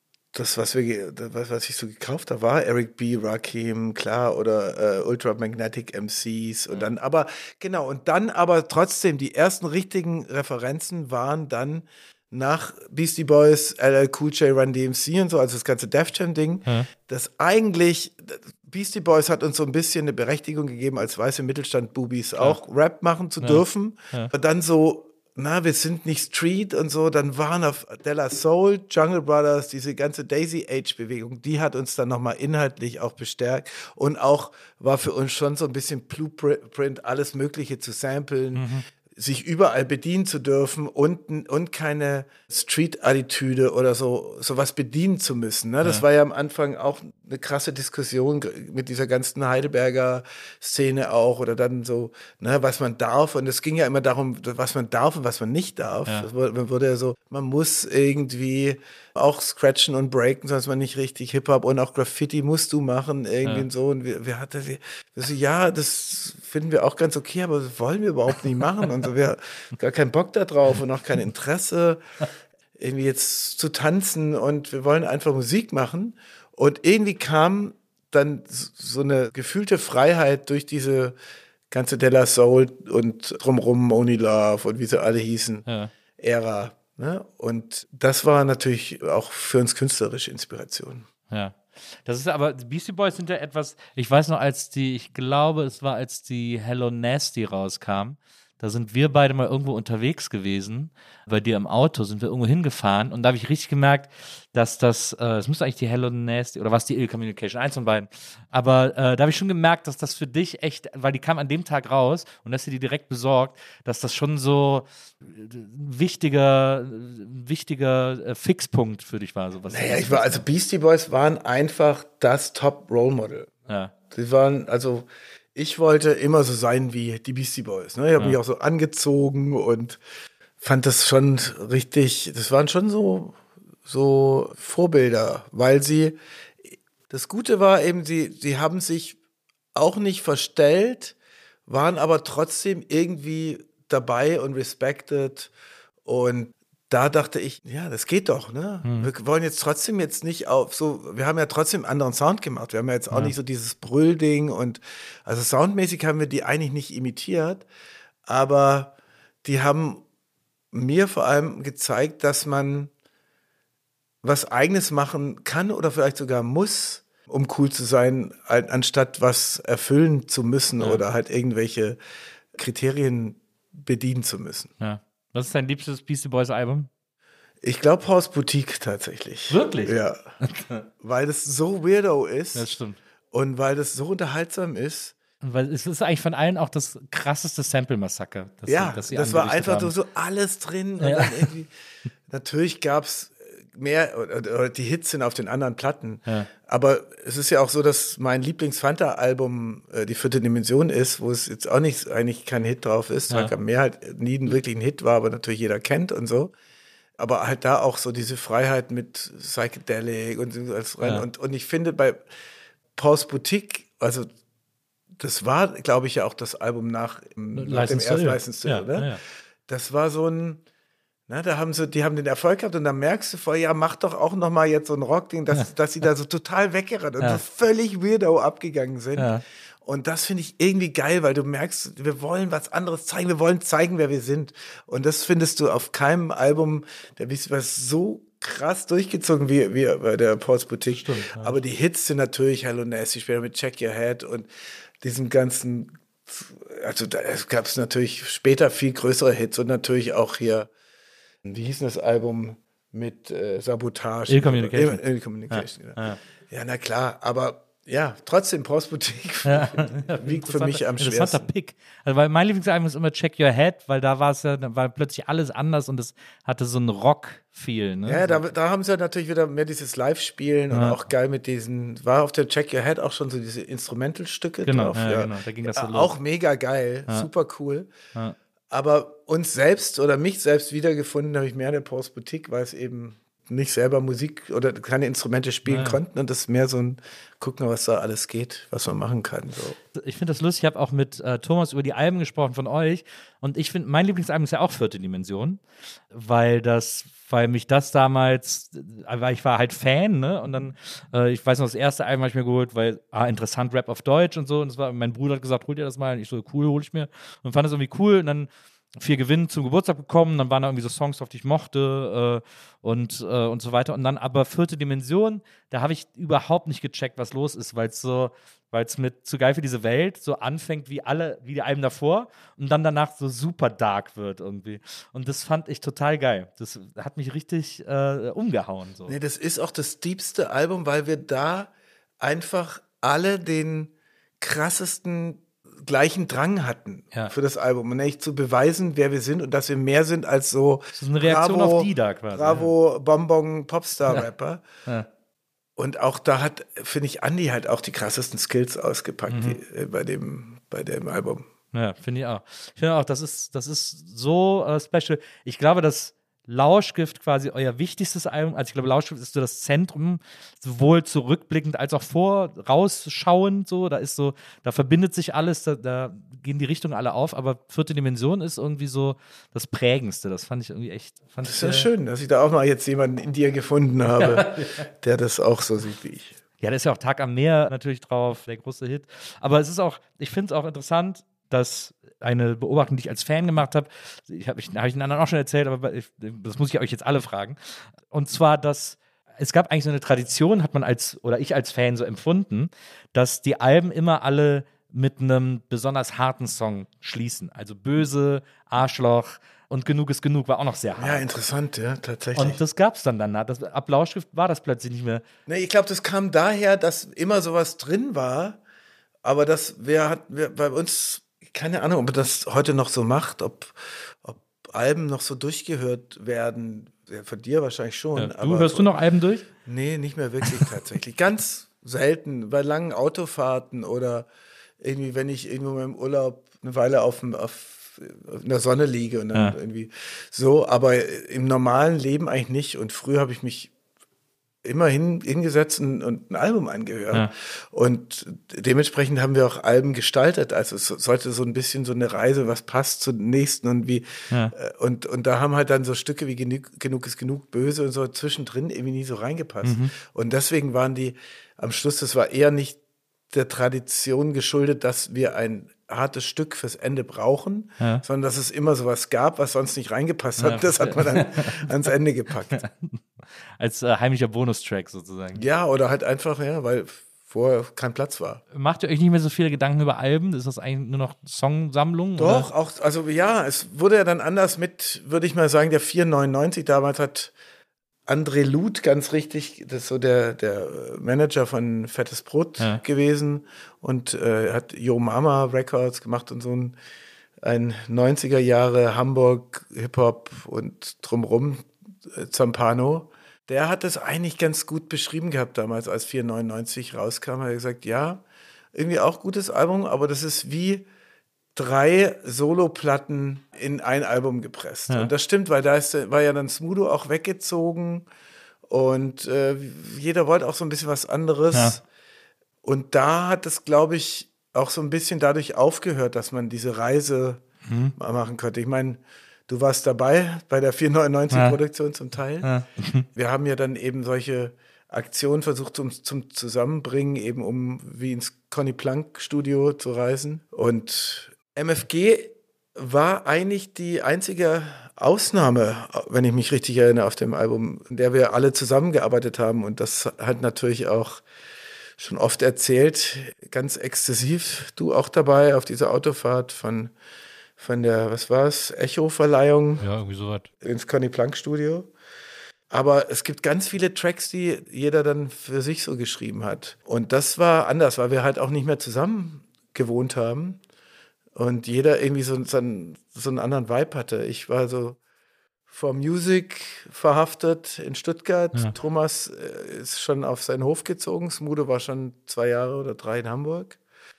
ich so gekauft habe, war Eric B., Rakim, klar, oder Ultramagnetic MCs und dann aber trotzdem, die ersten richtigen Referenzen waren dann nach Beastie Boys, LL Cool J, Run DMC und so, also das ganze Def Jam-Ding, das eigentlich, Beastie Boys hat uns so ein bisschen eine Berechtigung gegeben, als weiße Mittelstand-Bubis auch Rap machen zu dürfen. Und dann so, wir sind nicht Street und so, dann waren auf De La Soul, Jungle Brothers, diese ganze Daisy Age-Bewegung, die hat uns dann nochmal inhaltlich auch bestärkt und auch war für uns schon so ein bisschen Blueprint, alles Mögliche zu samplen, sich überall bedienen zu dürfen und keine Street-Attitüde oder sowas bedienen zu müssen. Ne? Das war ja am Anfang auch eine krasse Diskussion mit dieser ganzen Heidelberger Szene auch oder dann so, was man darf. Und es ging ja immer darum, was man darf und was man nicht darf. Ja. Man wurde ja so, man muss irgendwie auch scratchen und breaken, sonst man nicht richtig Hip-Hop und auch Graffiti musst du machen, irgendwie und so. Und wir so, ja, das finden wir auch ganz okay, aber das wollen wir überhaupt nicht machen. Und so, wir haben gar keinen Bock da drauf und auch kein Interesse, irgendwie jetzt zu tanzen und wir wollen einfach Musik machen. Und irgendwie kam dann so eine gefühlte Freiheit durch diese ganze De La Soul und drumrum Only Love und wie sie alle hießen, Ära. Ne? Und das war natürlich auch für uns künstlerische Inspiration. Ja. Das ist aber, die Beastie Boys sind ja etwas, ich weiß noch, als die Hello Nasty rauskam, da sind wir beide mal irgendwo unterwegs gewesen, bei dir im Auto sind wir irgendwo hingefahren und da habe ich richtig gemerkt, dass das müsste eigentlich die Hello Nasty oder was die Ill Communication, eins von beiden, aber da habe ich schon gemerkt, dass das für dich echt, weil die kam an dem Tag raus und dass du die direkt besorgt, dass das schon so ein wichtiger Fixpunkt für dich war. Sowas. Naja, Beastie Boys waren einfach das Top-Role-Model. Ja. Sie waren, ich wollte immer so sein wie die Beastie Boys. Ne? Ich habe mich auch so angezogen und fand das schon richtig, das waren schon so Vorbilder, weil das Gute war eben, sie haben sich auch nicht verstellt, waren aber trotzdem irgendwie dabei und respected. Und da dachte ich, ja, das geht doch, ne? Wir wollen jetzt trotzdem nicht wir haben ja trotzdem einen anderen Sound gemacht. Wir haben ja jetzt auch nicht so dieses Brüllding also soundmäßig haben wir die eigentlich nicht imitiert, aber die haben mir vor allem gezeigt, dass man was Eigenes machen kann oder vielleicht sogar muss, um cool zu sein, anstatt was erfüllen zu müssen oder halt irgendwelche Kriterien bedienen zu müssen. Ja. Was ist dein liebstes Beastie Boys Album? Ich glaube Haus Boutique tatsächlich. Wirklich? Ja. Weil das so weirdo ist. Das stimmt. Und weil das so unterhaltsam ist. Und weil es ist eigentlich von allen auch das krasseste Sample-Massaker. Das war einfach so alles drin. Und dann irgendwie, natürlich gab es mehr, oder die Hits sind auf den anderen Platten. Ja. Aber es ist ja auch so, dass mein Lieblings-Fanta-Album die 4. Dimension ist, wo es jetzt auch eigentlich kein Hit drauf ist, weil mehr halt nie wirklich ein Hit war, aber natürlich jeder kennt und so. Aber halt da auch so diese Freiheit mit Psychedelic und alles rein. Und ich finde bei Haus Boutique, also das war, glaube ich, ja auch das Album nach dem ersten License to Ill, oder? Ja. Das war so ein, die haben den Erfolg gehabt und dann merkst du vorher, mach doch auch noch mal jetzt so ein Rockding, dass sie da so total weggerannt und so völlig weirdo abgegangen sind. Ja. Und das finde ich irgendwie geil, weil du merkst, wir wollen was anderes zeigen, wir wollen zeigen, wer wir sind. Und das findest du auf keinem Album, der was so krass durchgezogen wie bei der Haus Boutique. Stimmt, ja. Aber die Hits sind natürlich Hello Nasty, später mit Check Your Head und diesen ganzen, also es gab es natürlich später viel größere Hits und natürlich auch hier, wie hieß denn das Album mit Sabotage? Ill Communication. Ill Communication, ja, na klar, aber ja, trotzdem, Haus Boutique wiegt für mich am schwersten. Interessanter Pick. Also, weil mein Lieblingsalbum ist immer Check Your Head, weil da war plötzlich alles anders und es hatte so einen Rock-Feel. Ne? Ja, da haben sie ja natürlich wieder mehr dieses Live-Spielen und auch geil mit war auf der Check Your Head auch schon so diese Instrumental-Stücke drauf. Ja, genau, da ging das so los. Auch mega geil, super cool. Ja. Aber mich selbst wiedergefunden habe ich mehr in der Haus Boutique, weil es eben nicht selber Musik oder keine Instrumente spielen konnten und das ist mehr so ein gucken, was da alles geht, was man machen kann. So. Ich finde das lustig, ich habe auch mit Thomas über die Alben gesprochen von euch und ich finde, mein Lieblingsalbum ist ja auch 4. Dimension, weil mich das damals, weil ich war halt Fan, ne, und dann, ich weiß noch, das erste Album habe ich mir geholt, weil, interessant, Rap auf Deutsch und so, und mein Bruder hat gesagt, hol dir das mal, und ich so, cool, hol ich mir, und fand das irgendwie cool, und dann 4 Gewinn zum Geburtstag bekommen, dann waren da irgendwie so Songs, auf die ich mochte und so weiter. Und dann aber 4. Dimension, da habe ich überhaupt nicht gecheckt, was los ist, weil es mit Zu geil für diese Welt so anfängt wie die Alben davor und dann danach so super dark wird irgendwie. Und das fand ich total geil. Das hat mich richtig umgehauen. So. Nee, das ist auch das diebste Album, weil wir da einfach alle den krassesten gleichen Drang hatten für das Album und echt zu beweisen, wer wir sind und dass wir mehr sind als so das ist eine Reaktion auf die da quasi. Bravo, Bonbon, Popstar-Rapper. Ja. Und auch da hat, finde ich, Andi halt auch die krassesten Skills ausgepackt bei dem Album. Ja, finde ich auch. Ich finde auch, das ist so special. Ich glaube, dass Lauschgift quasi euer wichtigstes Album, also ich glaube, Lauschgift ist so das Zentrum, sowohl zurückblickend als auch vorausschauend, so, da verbindet sich alles, da gehen die Richtungen alle auf, aber 4. Dimension ist irgendwie so das Prägendste, das fand ich irgendwie echt. Das ist ja schön, dass ich da auch mal jetzt jemanden in dir gefunden habe, der das auch so sieht wie ich. Ja, da ist ja auch Tag am Meer natürlich drauf, der große Hit, aber es ist auch, ich finde es auch interessant, dass eine Beobachtung, die ich als Fan gemacht habe, habe ich den anderen auch schon erzählt, aber das muss ich euch jetzt alle fragen. Und zwar, dass es gab eigentlich so eine Tradition, ich als Fan so empfunden, dass die Alben immer alle mit einem besonders harten Song schließen. Also Böse, Arschloch und Genug ist genug war auch noch sehr hart. Ja, interessant, ja, tatsächlich. Und das gab es dann danach. Ab Lauschgift war das plötzlich nicht mehr. Nee, ich glaube, das kam daher, dass immer sowas drin war, aber wir bei uns keine Ahnung, ob das heute noch so macht, ob Alben noch so durchgehört werden. Ja, von dir wahrscheinlich schon. Ja, hörst du noch Alben durch? Nee, nicht mehr wirklich tatsächlich. Ganz selten, bei langen Autofahrten oder irgendwie, wenn ich irgendwo im Urlaub eine Weile auf in der Sonne liege und dann irgendwie so, aber im normalen Leben eigentlich nicht. Und früher habe ich mich immer hingesetzt und ein Album angehört. Ja. Und dementsprechend haben wir auch Alben gestaltet. Also es sollte so ein bisschen so eine Reise, was passt zur nächsten und wie. Ja. Und da haben halt dann so Stücke wie Genug ist genug, Böse und so zwischendrin irgendwie nie so reingepasst. Und deswegen waren die am Schluss, das war eher nicht der Tradition geschuldet, dass wir ein hartes Stück fürs Ende brauchen, sondern dass es immer sowas gab, was sonst nicht reingepasst hat. Das hat man dann ans Ende gepackt. Als heimlicher Bonustrack sozusagen. Ja, oder halt einfach, weil vorher kein Platz war. Macht ihr euch nicht mehr so viele Gedanken über Alben? Ist das eigentlich nur noch Songsammlung? Doch, oder? Auch, also ja, es wurde ja dann anders mit, würde ich mal sagen, der 499. Damals hat André Luth, ganz richtig, das ist so der Manager von Fettes Brot gewesen und hat Yo Mama Records gemacht und so ein 90er Jahre Hamburg Hip-Hop und drumrum Zampano. Der hat das eigentlich ganz gut beschrieben gehabt damals, als 499 rauskam. Er hat gesagt, ja, irgendwie auch gutes Album, aber das ist wie 3 Soloplatten in ein Album gepresst. Ja. Und das stimmt, weil war ja dann Smudo auch weggezogen und jeder wollte auch so ein bisschen was anderes. Ja. Und da hat es, glaube ich, auch so ein bisschen dadurch aufgehört, dass man diese Reise mal machen konnte. Ich meine, du warst dabei bei der 499-Produktion zum Teil. Ja. Wir haben ja dann eben solche Aktionen versucht zum Zusammenbringen, eben um wie ins Conny Plank Studio zu reisen. Und MFG war eigentlich die einzige Ausnahme, wenn ich mich richtig erinnere, auf dem Album, in der wir alle zusammengearbeitet haben. Und das hat natürlich auch schon oft erzählt, ganz exzessiv. Du auch dabei auf dieser Autofahrt von der, was war es, Echo-Verleihung. Ja, irgendwie sowas. Ins Conny Plank Studio. Aber es gibt ganz viele Tracks, die jeder dann für sich so geschrieben hat. Und das war anders, weil wir halt auch nicht mehr zusammen gewohnt haben. Und jeder irgendwie so einen anderen Vibe hatte. Ich war so for Music verhaftet in Stuttgart. Ja. Thomas ist schon auf seinen Hof gezogen. Smudo war schon 2 Jahre oder 3 in Hamburg.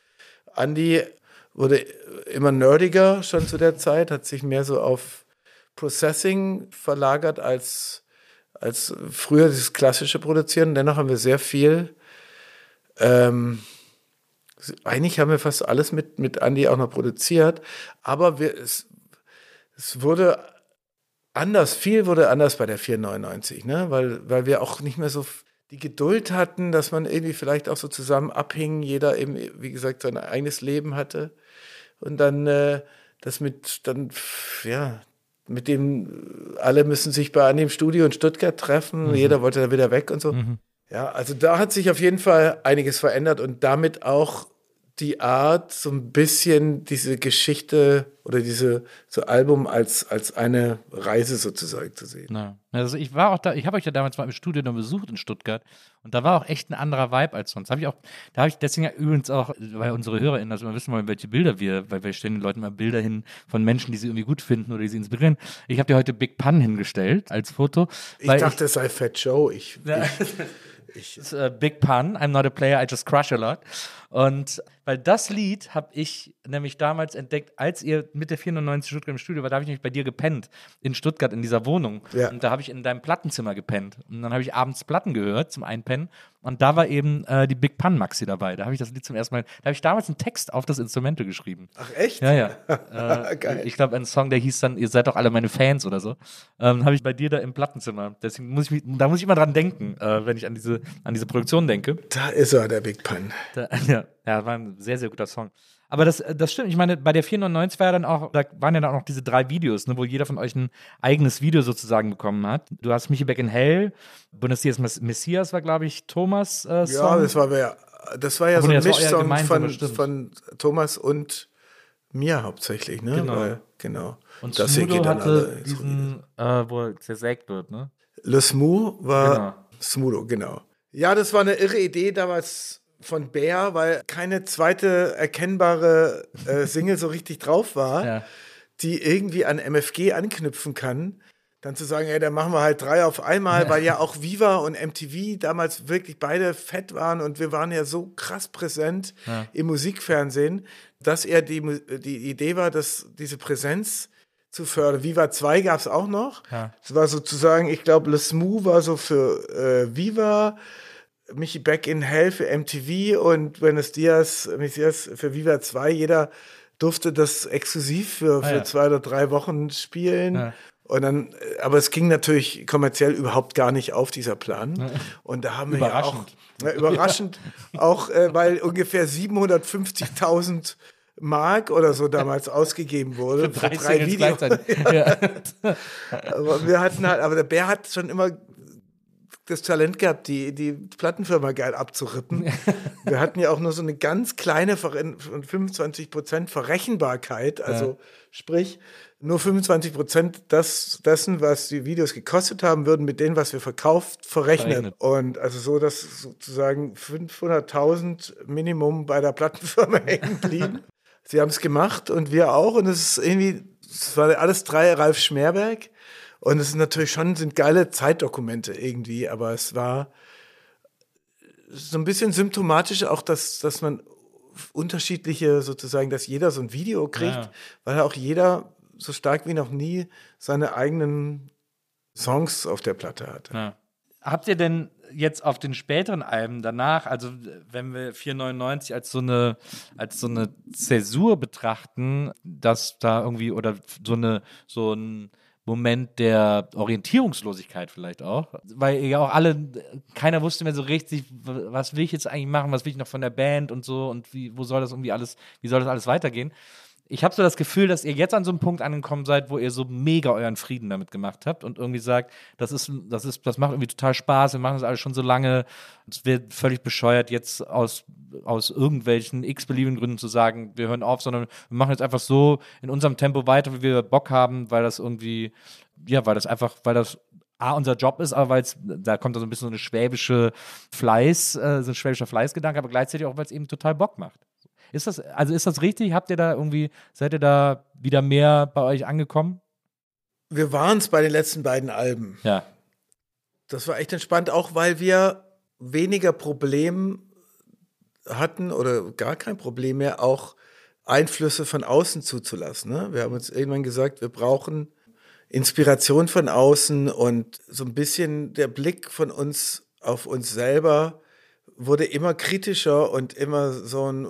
Andi wurde immer nerdiger schon zu der Zeit, hat sich mehr so auf Processing verlagert als früher dieses klassische Produzieren. Dennoch haben wir sehr viel eigentlich haben wir fast alles mit Andi auch noch produziert, aber es wurde anders, viel wurde anders bei der 499, ne? Weil wir auch nicht mehr so die Geduld hatten, dass man irgendwie vielleicht auch so zusammen abhing, jeder eben, wie gesagt, sein eigenes Leben hatte und dann mit dem, alle müssen sich bei Andi im Studio in Stuttgart treffen, jeder wollte da wieder weg und so. Ja, also da hat sich auf jeden Fall einiges verändert und damit auch die Art, so ein bisschen diese Geschichte oder so Album als eine Reise sozusagen zu sehen. Ja. Also ich war auch da, ich habe euch ja damals mal im Studio noch besucht in Stuttgart und da war auch echt ein anderer Vibe als sonst. Da habe ich deswegen ja übrigens auch, weil unsere HörerInnen also immer wissen wollen, welche Bilder weil wir stellen den Leuten mal Bilder hin von Menschen, die sie irgendwie gut finden oder die sie inspirieren. Ich habe dir heute Big Pun hingestellt als Foto. Ich dachte, es sei Fat Joe. Big Pun, I'm not a player, I just crush a lot. Und weil das Lied habe ich nämlich damals entdeckt, als ihr mit der 499 Stuttgart im Studio war, da habe ich nämlich bei dir gepennt, in Stuttgart in dieser Wohnung. Ja. Und da habe ich in deinem Plattenzimmer gepennt. Und dann habe ich abends Platten gehört zum Einpennen. Und da war eben die Big Pun Maxi dabei. Da habe ich das Lied zum ersten Mal, da habe ich damals einen Text auf das Instrumental geschrieben. Ach echt? Ja. Geil. Ich glaube, ein Song, der hieß dann, ihr seid doch alle meine Fans oder so. Habe ich bei dir da im Plattenzimmer. Deswegen muss ich immer dran denken, wenn ich an diese Produktion denke. Da ist er, der Big Pun. Ja, war ein sehr, sehr guter Song. Aber das stimmt. Ich meine, bei der 499 war ja dann auch, da waren ja dann auch noch diese 3 Videos, ne, wo jeder von euch ein eigenes Video sozusagen bekommen hat. Du hast Michi Beck in Hell, Buenos Dias Messias war, glaube ich, Thomas Song. Ja, das war ja so ein Mischsong von Thomas und mir hauptsächlich, ne? Genau. Und das Smudo hatte diesen, wo er zersägt wird, ne? Le Smu war Smudo, genau. Ja, das war eine irre Idee damals von Bär, weil keine zweite erkennbare Single so richtig drauf war, die irgendwie an MFG anknüpfen kann. Dann zu sagen, dann machen wir halt 3 auf einmal, weil ja auch Viva und MTV damals wirklich beide fett waren und wir waren ja so krass präsent im Musikfernsehen, dass eher die Idee war, dass diese Präsenz zu fördern. Viva 2 gab es auch noch. Ja. Das war sozusagen, ich glaube, Le Smooth war so für Viva, Michi Beck in Hell für MTV und Buenos Dias, Messias für Viva 2. Jeder durfte das exklusiv für 2 oder 3 Wochen spielen. Ja. Und dann, aber es ging natürlich kommerziell überhaupt gar nicht auf, dieser Plan. Und da haben wir ja auch überraschend auch, weil ungefähr 750.000 Mark oder so damals ausgegeben wurde für 3 Videos. Ja. Aber der Bär hat schon immer das Talent gehabt, die Plattenfirma geil abzurippen. Wir hatten ja auch nur so eine ganz kleine 25% Verrechenbarkeit, also sprich nur 25% dessen, was die Videos gekostet haben, würden mit dem, was wir verkauft, verrechnet. Und also so, dass sozusagen 500.000 Minimum bei der Plattenfirma hängen blieben. Sie haben es gemacht und wir auch. Und es war alles 3 Ralf Schmerberg. Und es ist natürlich sind geile Zeitdokumente irgendwie, aber es war so ein bisschen symptomatisch auch, dass man unterschiedliche sozusagen, dass jeder so ein Video kriegt, weil auch jeder so stark wie noch nie seine eigenen Songs auf der Platte hatte. Ja. Habt ihr denn jetzt auf den späteren Alben danach, also wenn wir 499 als so eine Zäsur betrachten, dass da irgendwie oder so ein Moment der Orientierungslosigkeit vielleicht auch, weil ja auch keiner wusste mehr so richtig, was will ich jetzt eigentlich machen, was will ich noch von der Band und so und wie soll das alles weitergehen? Ich habe so das Gefühl, dass ihr jetzt an so einem Punkt angekommen seid, wo ihr so mega euren Frieden damit gemacht habt und irgendwie sagt, das macht irgendwie total Spaß, wir machen das alles schon so lange. Es wird völlig bescheuert, jetzt aus irgendwelchen x-beliebigen Gründen zu sagen, wir hören auf, sondern wir machen jetzt einfach so in unserem Tempo weiter, wie wir Bock haben, weil das irgendwie, weil das unser Job ist, aber da kommt da so ein bisschen so ein schwäbischer Fleißgedanke, aber gleichzeitig auch, weil es eben total Bock macht. Ist das richtig? Seid ihr da wieder mehr bei euch angekommen? Wir waren es bei den letzten beiden Alben. Ja. Das war echt entspannt, auch weil wir weniger Problem hatten oder gar kein Problem mehr, auch Einflüsse von außen zuzulassen. Ne? Wir haben uns irgendwann gesagt, wir brauchen Inspiration von außen und so ein bisschen der Blick von uns auf uns selber wurde immer kritischer und immer so ein,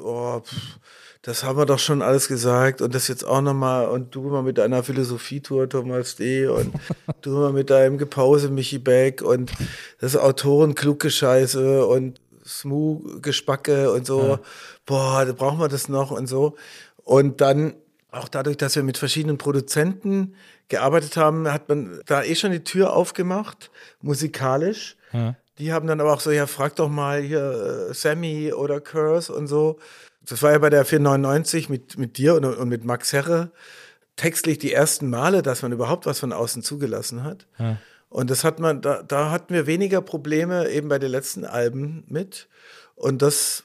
das haben wir doch schon alles gesagt und das jetzt auch nochmal und du mal mit deiner Philosophietour, Thomas D. und du mal mit deinem Gepause, Michi Beck und das Autoren-Kluge-Scheiße und Smooth-Gespacke und so, da brauchen wir das noch und so. Und dann auch dadurch, dass wir mit verschiedenen Produzenten gearbeitet haben, hat man da schon die Tür aufgemacht, musikalisch. Die haben dann aber auch so, frag doch mal hier Sammy oder Curse und so. Das war ja bei der 499 mit dir und mit Max Herre textlich die ersten Male, dass man überhaupt was von außen zugelassen hat. Ja. Und das da hatten wir weniger Probleme eben bei den letzten Alben mit. Und das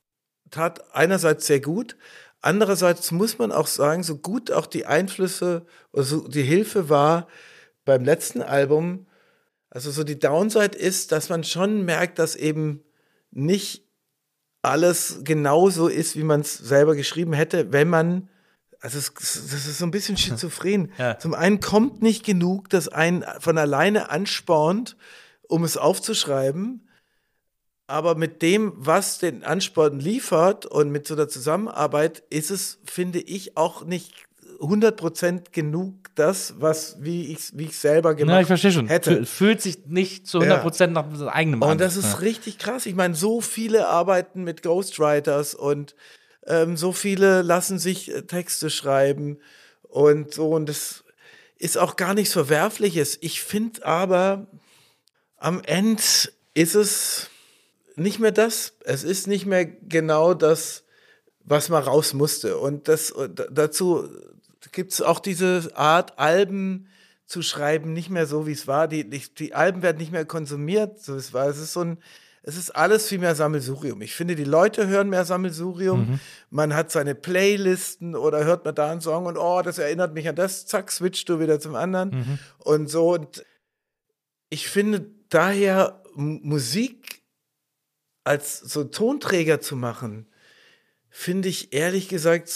tat einerseits sehr gut. Andererseits muss man auch sagen, so gut auch die Einflüsse oder so die Hilfe war beim letzten Album. Also so die Downside ist, dass man schon merkt, dass eben nicht alles genauso ist, wie man es selber geschrieben hätte, wenn man, das ist so ein bisschen schizophren. Ja. Zum einen kommt nicht genug, das einen von alleine anspornt, um es aufzuschreiben, aber mit dem, was den Ansporn liefert und mit so einer Zusammenarbeit, ist es, finde ich, auch nicht 100% genug das, wie ich selber gemacht hätte. Ich verstehe schon. Fühlt sich nicht zu 100% nach eigenem an. Und das ist richtig krass. Ich meine, so viele arbeiten mit Ghostwriters und so viele lassen sich Texte schreiben und so. Und das ist auch gar nichts Verwerfliches. Ich finde aber, am Ende ist es nicht mehr das. Es ist nicht mehr genau das, was mal raus musste. Und dazu gibt es auch diese Art, Alben zu schreiben, nicht mehr so, wie es war. Die Alben werden nicht mehr konsumiert, so wie es war. Es ist Es ist alles viel mehr Sammelsurium. Ich finde, die Leute hören mehr Sammelsurium. Man hat seine Playlisten oder hört man da einen Song und das erinnert mich an das, zack, switcht du wieder zum anderen und so. Und ich finde daher Musik als so Tonträger zu machen, finde ich ehrlich gesagt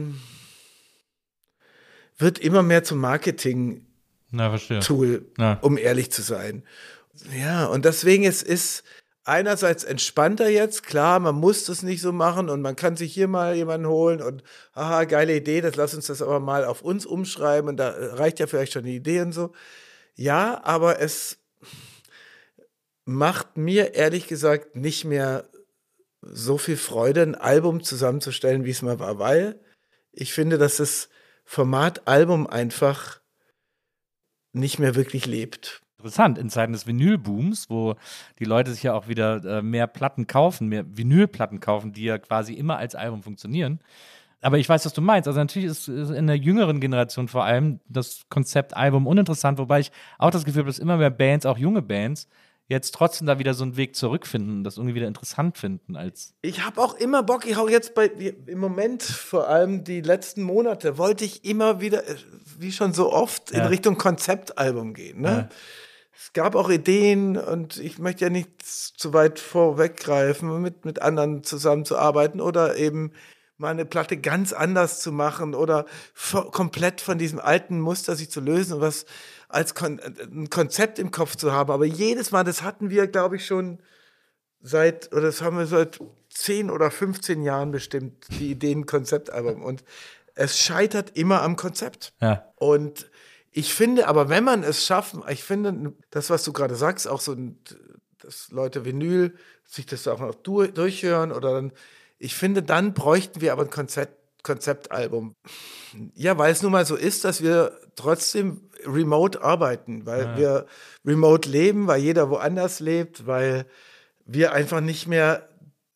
wird immer mehr zum Marketing-Tool, um ehrlich zu sein. Ja, und deswegen es ist einerseits entspannter jetzt, klar, man muss das nicht so machen und man kann sich hier mal jemanden holen und haha, geile Idee, lass uns das aber mal auf uns umschreiben und da reicht ja vielleicht schon die Idee und so. Ja, aber es macht mir ehrlich gesagt nicht mehr so viel Freude, ein Album zusammenzustellen, wie es mal war, weil ich finde, dass das Format Album einfach nicht mehr wirklich lebt. Interessant, in Zeiten des Vinylbooms, wo die Leute sich ja auch wieder mehr Platten kaufen, mehr Vinylplatten kaufen, die ja quasi immer als Album funktionieren. Aber ich weiß, was du meinst. Also natürlich ist in der jüngeren Generation vor allem das Konzept Album uninteressant, wobei ich auch das Gefühl habe, dass immer mehr Bands, auch junge Bands, jetzt trotzdem da wieder so einen Weg zurückfinden und das irgendwie wieder interessant finden als. Ich habe auch immer Bock, ich hau jetzt im Moment, vor allem die letzten Monate, wollte ich immer wieder, wie schon so oft, in Richtung Konzeptalbum gehen. Ne? Ja. Es gab auch Ideen und ich möchte ja nicht zu weit vorweggreifen, mit anderen zusammenzuarbeiten oder eben mal eine Platte ganz anders zu machen oder komplett von diesem alten Muster sich zu lösen und was als ein Konzept im Kopf zu haben. Aber jedes Mal, das hatten wir, glaube ich, schon das haben wir seit 10 oder 15 Jahren bestimmt, die Ideen Konzeptalbum. Und es scheitert immer am Konzept. Ja. Und ich finde, aber wenn man es schafft, ich finde, das, was du gerade sagst, auch so, dass Leute Vinyl sich das auch noch durchhören oder dann, ich finde, dann bräuchten wir aber ein Konzeptalbum. Ja, weil es nun mal so ist, dass wir trotzdem remote arbeiten, weil wir remote leben, weil jeder woanders lebt, weil wir einfach nicht mehr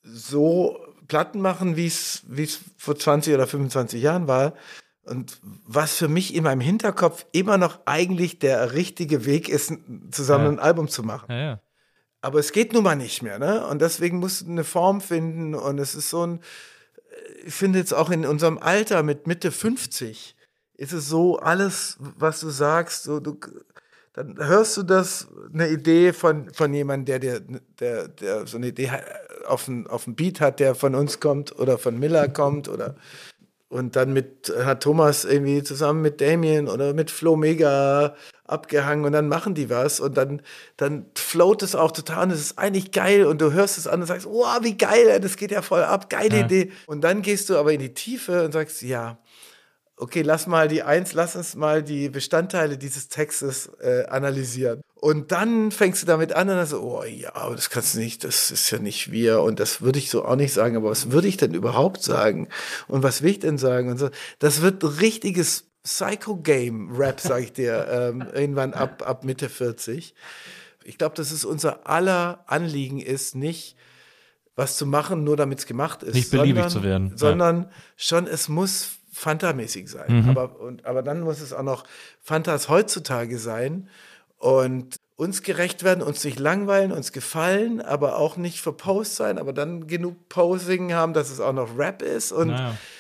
so Platten machen, wie es vor 20 oder 25 Jahren war. Und was für mich in meinem Hinterkopf immer noch eigentlich der richtige Weg ist, zusammen ein Album zu machen. Ja. Aber es geht nun mal nicht mehr, ne? Und deswegen musst du eine Form finden und es ist so ich finde jetzt auch in unserem Alter mit Mitte 50 ist es so, alles, was du sagst, so, dann hörst du eine Idee von jemandem, der so eine Idee auf dem Beat hat, der von uns kommt oder von Miller kommt und dann hat Thomas irgendwie zusammen mit Damien oder mit Flo Mega abgehangen und dann machen die was und dann float es auch total und es ist eigentlich geil und du hörst es an und sagst, oh, wie geil, das geht ja voll ab, geile Idee. Und dann gehst du aber in die Tiefe und sagst, ja, okay, lass uns mal die Bestandteile dieses Textes analysieren. Und dann fängst du damit an und dann so, oh ja, aber das kannst du nicht, das ist ja nicht wir und das würde ich so auch nicht sagen, aber was würde ich denn überhaupt sagen? Und was will ich denn sagen? Und so, das wird ein richtiges Psycho-Game-Rap, sag ich dir, irgendwann ab Mitte 40. Ich glaube, dass es unser aller Anliegen ist, nicht was zu machen, nur damit es gemacht ist. Nicht beliebig zu werden. Sondern schon, es muss Fanta-mäßig sein. Aber dann muss es auch noch Fantas heutzutage sein und uns gerecht werden, uns nicht langweilen, uns gefallen, aber auch nicht verpost sein, aber dann genug Posing haben, dass es auch noch Rap ist und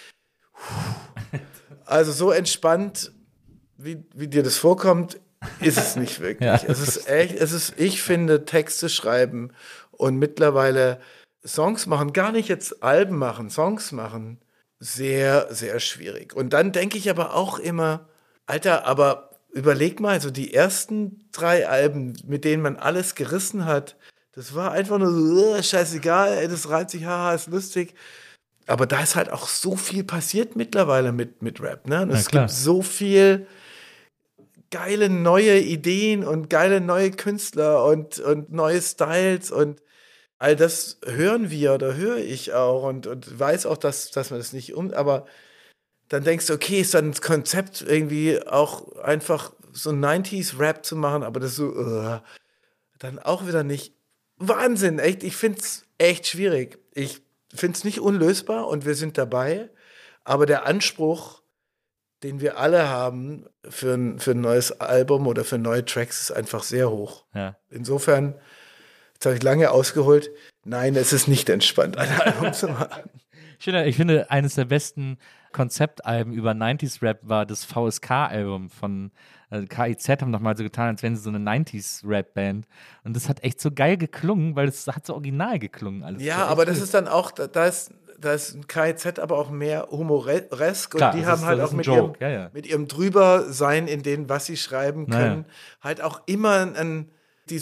also so entspannt, wie dir das vorkommt, ist es nicht wirklich. Ja. Ich finde, Texte schreiben und mittlerweile Songs machen, gar nicht jetzt Alben machen, Songs machen, sehr, sehr schwierig. Und dann denke ich aber auch immer, Alter, aber überleg mal, so die ersten 3 Alben, mit denen man alles gerissen hat, das war einfach nur so, scheißegal, ey, das reizt sich, haha, ist lustig. Aber da ist halt auch so viel passiert mittlerweile mit Rap, ne? Und es gibt so viel geile neue Ideen und geile neue Künstler und neue Styles und all das hören wir oder höre ich auch und weiß auch, dass man das nicht aber dann denkst du, okay, ist dann das Konzept irgendwie auch einfach so 90s-Rap zu machen, aber das so, dann auch wieder nicht. Wahnsinn, echt, ich find's echt schwierig. Ich find's nicht unlösbar und wir sind dabei, aber der Anspruch, den wir alle haben für ein neues Album oder für neue Tracks, ist einfach sehr hoch. Ja. Insofern Jetzt habe ich lange ausgeholt. Nein, es ist nicht entspannt, ein Album zu machen. Ich finde, eines der besten Konzeptalben über 90s-Rap war das VSK-Album von KIZ, haben doch mal so getan, als wären sie so eine 90s-Rap-Band. Und das hat echt so geil geklungen, weil es hat so original geklungen alles. Ja, aber das ist dann auch, da ist ein KIZ aber auch mehr humoresk. Klar, und die haben halt auch mit ihrem Drübersein in dem, was sie schreiben können, halt auch immer die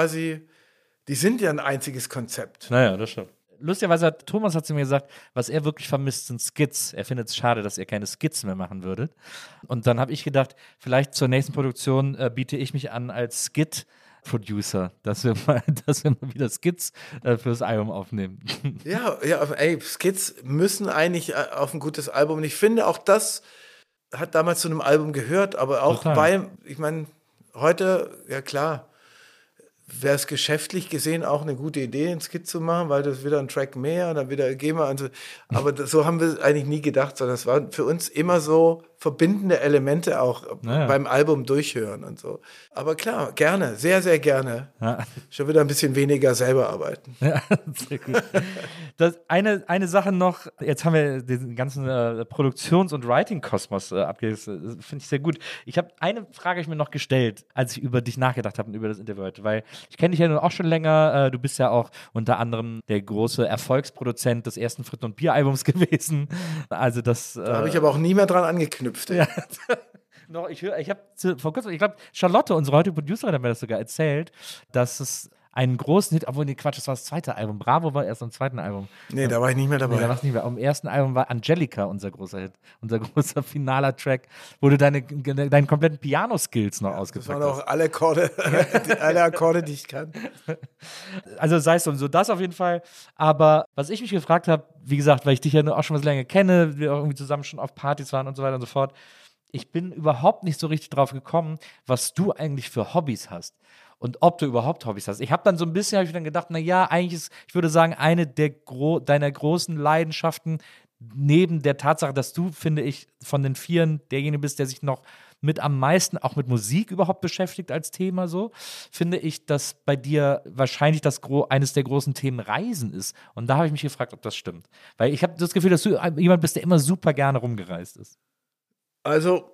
sind ja ein einziges Konzept. Naja, das stimmt. Lustigerweise hat Thomas zu mir gesagt, was er wirklich vermisst, sind Skits. Er findet es schade, dass ihr keine Skits mehr machen würdet. Und dann habe ich gedacht, vielleicht zur nächsten Produktion biete ich mich an als Skit-Producer, dass wir mal wieder Skits fürs Album aufnehmen. Ja, aber ey, Skits müssen eigentlich auf ein gutes Album. Und ich finde, auch das hat damals zu einem Album gehört, aber auch ich meine, heute, ja klar, wäre es geschäftlich gesehen auch eine gute Idee, einen Skit zu machen, weil das wieder ein Track mehr, dann wieder gehen wir. Aber so haben wir es eigentlich nie gedacht, sondern es waren für uns immer so verbindende Elemente auch beim Album durchhören und so. Aber klar, gerne, sehr, sehr gerne. Ja. Schon wieder ein bisschen weniger selber arbeiten. Ja, sehr gut. Eine Sache noch, jetzt haben wir den ganzen Produktions- und Writing-Kosmos abgegeben, finde ich sehr gut. Eine Frage ich mir noch gestellt, als ich über dich nachgedacht habe und über das Interview heute, weil ich kenne dich ja nun auch schon länger, du bist ja auch unter anderem der große Erfolgsproduzent des ersten Fritten- und Bier-Albums gewesen. Also das da habe ich aber auch nie mehr dran angeknüpft. Ja. Ich habe vor kurzem, ich glaube, Charlotte, unsere heutige Producerin, hat mir das sogar erzählt, dass es einen großen Hit, obwohl, nee, Quatsch, das war das zweite Album. Bravo war erst am zweiten Album. Nee, da war ich nicht mehr dabei. Nee, da warst du nicht mehr. Am ersten Album war Angelica unser großer Hit, unser großer finaler Track, wo du deinen kompletten Piano-Skills noch ausgepackt hast. Das waren auch alle Akkorde, die ich kann. Also sei es so, das auf jeden Fall. Aber was ich mich gefragt habe, wie gesagt, weil ich dich ja nur auch schon was länger kenne, wir auch irgendwie zusammen schon auf Partys waren und so weiter und so fort, ich bin überhaupt nicht so richtig drauf gekommen, was du eigentlich für Hobbys hast. Und ob du überhaupt Hobbys hast. Ich habe dann so ein bisschen dann gedacht, eigentlich ist, ich würde sagen, eine deiner großen Leidenschaften, neben der Tatsache, dass du, finde ich, von den Vieren derjenige bist, der sich noch mit am meisten auch mit Musik überhaupt beschäftigt als Thema so, finde ich, dass bei dir wahrscheinlich eines der großen Themen Reisen ist. Und da habe ich mich gefragt, ob das stimmt. Weil ich habe das Gefühl, dass du jemand bist, der immer super gerne rumgereist ist. Also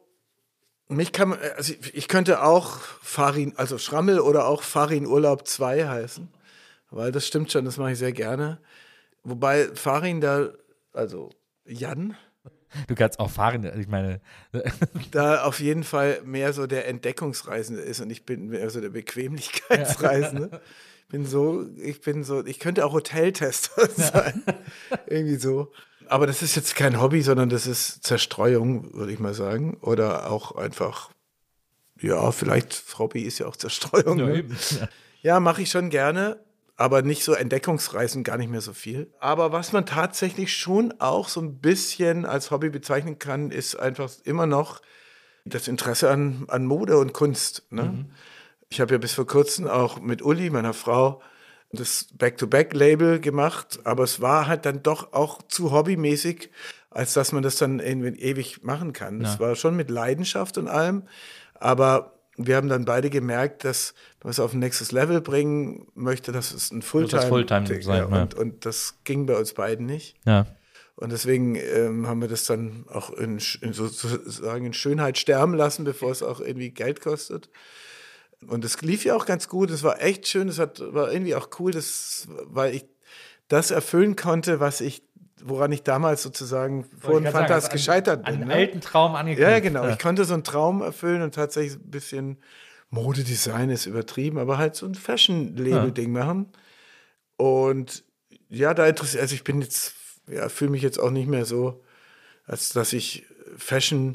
ich könnte auch Schrammel oder auch Farin Urlaub 2 heißen, weil das stimmt schon, das mache ich sehr gerne. Wobei Farin Jan. Du kannst auch fahren, ich meine. Da auf jeden Fall mehr so der Entdeckungsreisende ist und ich bin mehr so der Bequemlichkeitsreisende. Ich könnte auch Hoteltester sein. Irgendwie so. Aber das ist jetzt kein Hobby, sondern das ist Zerstreuung, würde ich mal sagen. Oder auch einfach, ja, vielleicht Hobby ist ja auch Zerstreuung. Ja, ne? Ja, mache ich schon gerne, aber nicht so Entdeckungsreisen, gar nicht mehr so viel. Aber was man tatsächlich schon auch so ein bisschen als Hobby bezeichnen kann, ist einfach immer noch das Interesse an Mode und Kunst. Ne? Mhm. Ich habe ja bis vor kurzem auch mit Uli, meiner Frau, das Back-to-Back-Label gemacht, aber es war halt dann doch auch zu hobbymäßig, als dass man das dann ewig machen kann. Das war schon mit Leidenschaft und allem, aber wir haben dann beide gemerkt, dass man es auf ein nächstes Level bringen möchte, dass es ein Fulltime sein. Und das ging bei uns beiden nicht. Ja. Und deswegen haben wir das dann auch sozusagen in Schönheit sterben lassen, bevor es auch irgendwie Geld kostet. Und es lief ja auch ganz gut, es war echt schön, war irgendwie auch cool, weil ich das erfüllen konnte, woran ich damals sozusagen vor dem Fantas gescheitert bin. Einen alten Traum angekündigt. Ja, genau, ich konnte so einen Traum erfüllen und tatsächlich ein bisschen Modedesign ist übertrieben, aber halt so ein Fashion-Label-Ding machen. Und ja, ich bin jetzt, fühle mich jetzt auch nicht mehr so, als dass ich Fashion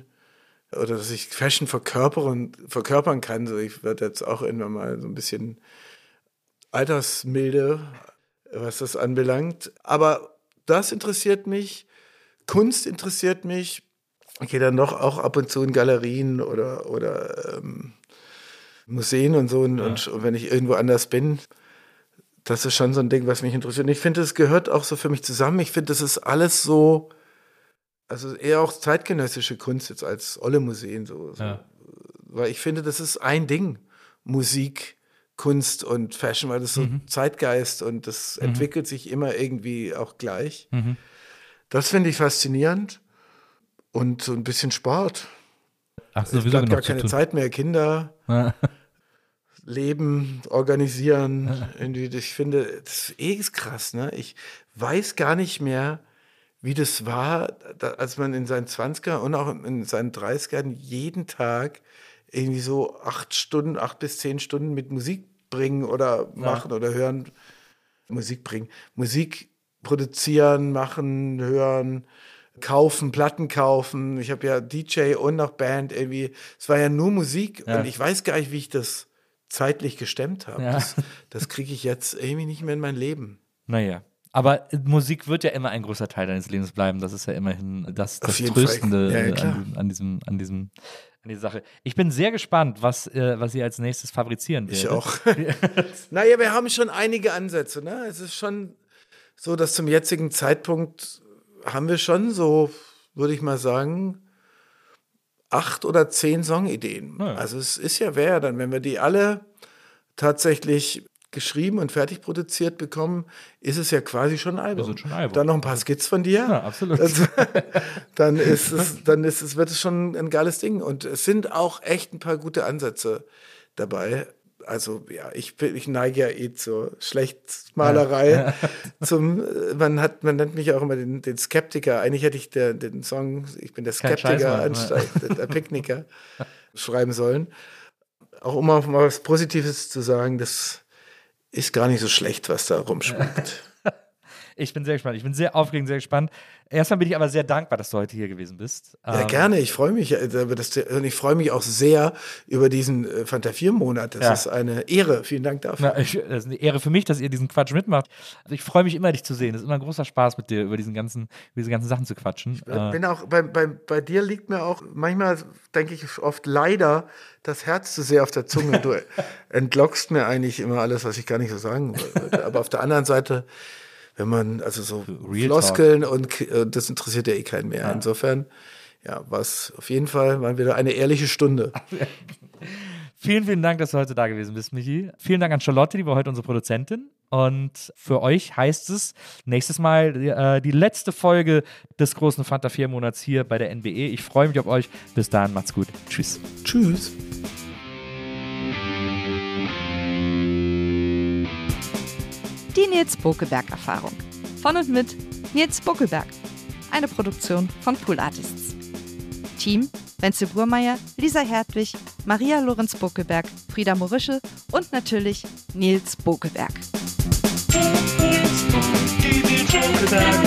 verkörpern kann. So, ich werde jetzt auch irgendwann mal so ein bisschen altersmilde, was das anbelangt. Aber das interessiert mich. Kunst interessiert mich. Ich gehe dann noch auch ab und zu in Galerien oder Museen und so. Und wenn ich irgendwo anders bin, das ist schon so ein Ding, was mich interessiert. Und ich finde, es gehört auch so für mich zusammen. Ich finde, das ist alles so, also eher auch zeitgenössische Kunst jetzt als olle Museen. So. Ja. Weil ich finde, das ist ein Ding, Musik. Kunst und Fashion, weil das so Zeitgeist und das entwickelt sich immer irgendwie auch gleich. Das finde ich faszinierend und so ein bisschen Sport. Ach, Es sowieso bleibt genug gar zu keine tun. Zeit mehr, Kinder, Leben, organisieren. Irgendwie, ich finde, das ist krass, ne? Ich weiß gar nicht mehr, wie das war, als man in seinen 20er und auch in seinen 30ern jeden Tag irgendwie so 8 bis 10 Stunden mit Musik bringen oder machen oder hören. Musik bringen. Musik produzieren, machen, hören, kaufen, Platten kaufen. Ich habe ja DJ und noch Band irgendwie. Es war ja nur Musik und ich weiß gar nicht, wie ich das zeitlich gestemmt habe. Ja. Das kriege ich jetzt irgendwie nicht mehr in mein Leben. Naja. Aber Musik wird ja immer ein großer Teil deines Lebens bleiben. Das ist ja immerhin das Auf jeden Tröstende Fall. Ja, klar. an dieser Sache. Ich bin sehr gespannt, was ihr als nächstes fabrizieren werdet. Ich auch. Naja, wir haben schon einige Ansätze. Ne? Es ist schon so, dass zum jetzigen Zeitpunkt haben wir schon so, würde ich mal sagen, 8 oder 10 Songideen. Ja. Also es ist ja, wäre ja dann, wenn wir die alle tatsächlich geschrieben und fertig produziert bekommen, ist es ja quasi schon ein Album. Ist es schon ein Album. Dann noch ein paar Skits von dir. Ja, absolut. Dann wird es schon ein geiles Ding. Und es sind auch echt ein paar gute Ansätze dabei. Also ja, ich neige ja eh zur Schlechtmalerei. Man nennt mich auch immer den Skeptiker. Eigentlich hätte ich den Song, ich bin der Skeptiker anstatt der Picknicker, schreiben sollen. Auch um mal was Positives zu sagen, das ist gar nicht so schlecht, was da rumschwingt. Ich bin sehr gespannt. Ich bin sehr aufgeregt, sehr gespannt. Erstmal bin ich aber sehr dankbar, dass du heute hier gewesen bist. Ja, gerne. Ich freue mich. Und ich freue mich auch sehr über diesen Fanta 4-Monat. Das ist eine Ehre. Vielen Dank dafür. Das ist eine Ehre für mich, dass ihr diesen Quatsch mitmacht. Also ich freue mich immer, dich zu sehen. Es ist immer ein großer Spaß, mit dir über diese ganzen Sachen zu quatschen. Bin auch, bei dir liegt mir auch, manchmal denke ich oft leider, das Herz zu sehr auf der Zunge. Du entlockst mir eigentlich immer alles, was ich gar nicht so sagen wollte. Aber auf der anderen Seite, wenn man, also so Real Floskeln und das interessiert ja eh keinen mehr. Ja. Insofern, ja, war es auf jeden Fall mal wieder eine ehrliche Stunde. Vielen, vielen Dank, dass du heute da gewesen bist, Michi. Vielen Dank an Charlotte, die war heute unsere Produzentin. Und für euch heißt es nächstes Mal die letzte Folge des großen Fanta 4-Monats hier bei der NBE. Ich freue mich auf euch. Bis dahin, macht's gut. Tschüss. Tschüss. Die Nils Bokelberg-Erfahrung. Von und mit Nils Bokelberg. Eine Produktion von Pool Artists. Team: Wenzel Burmeier, Lisa Hertwig, Maria Lorenz Bokelberg, Frieda Morische und natürlich Nils Bokelberg. Die Nils Bokelberg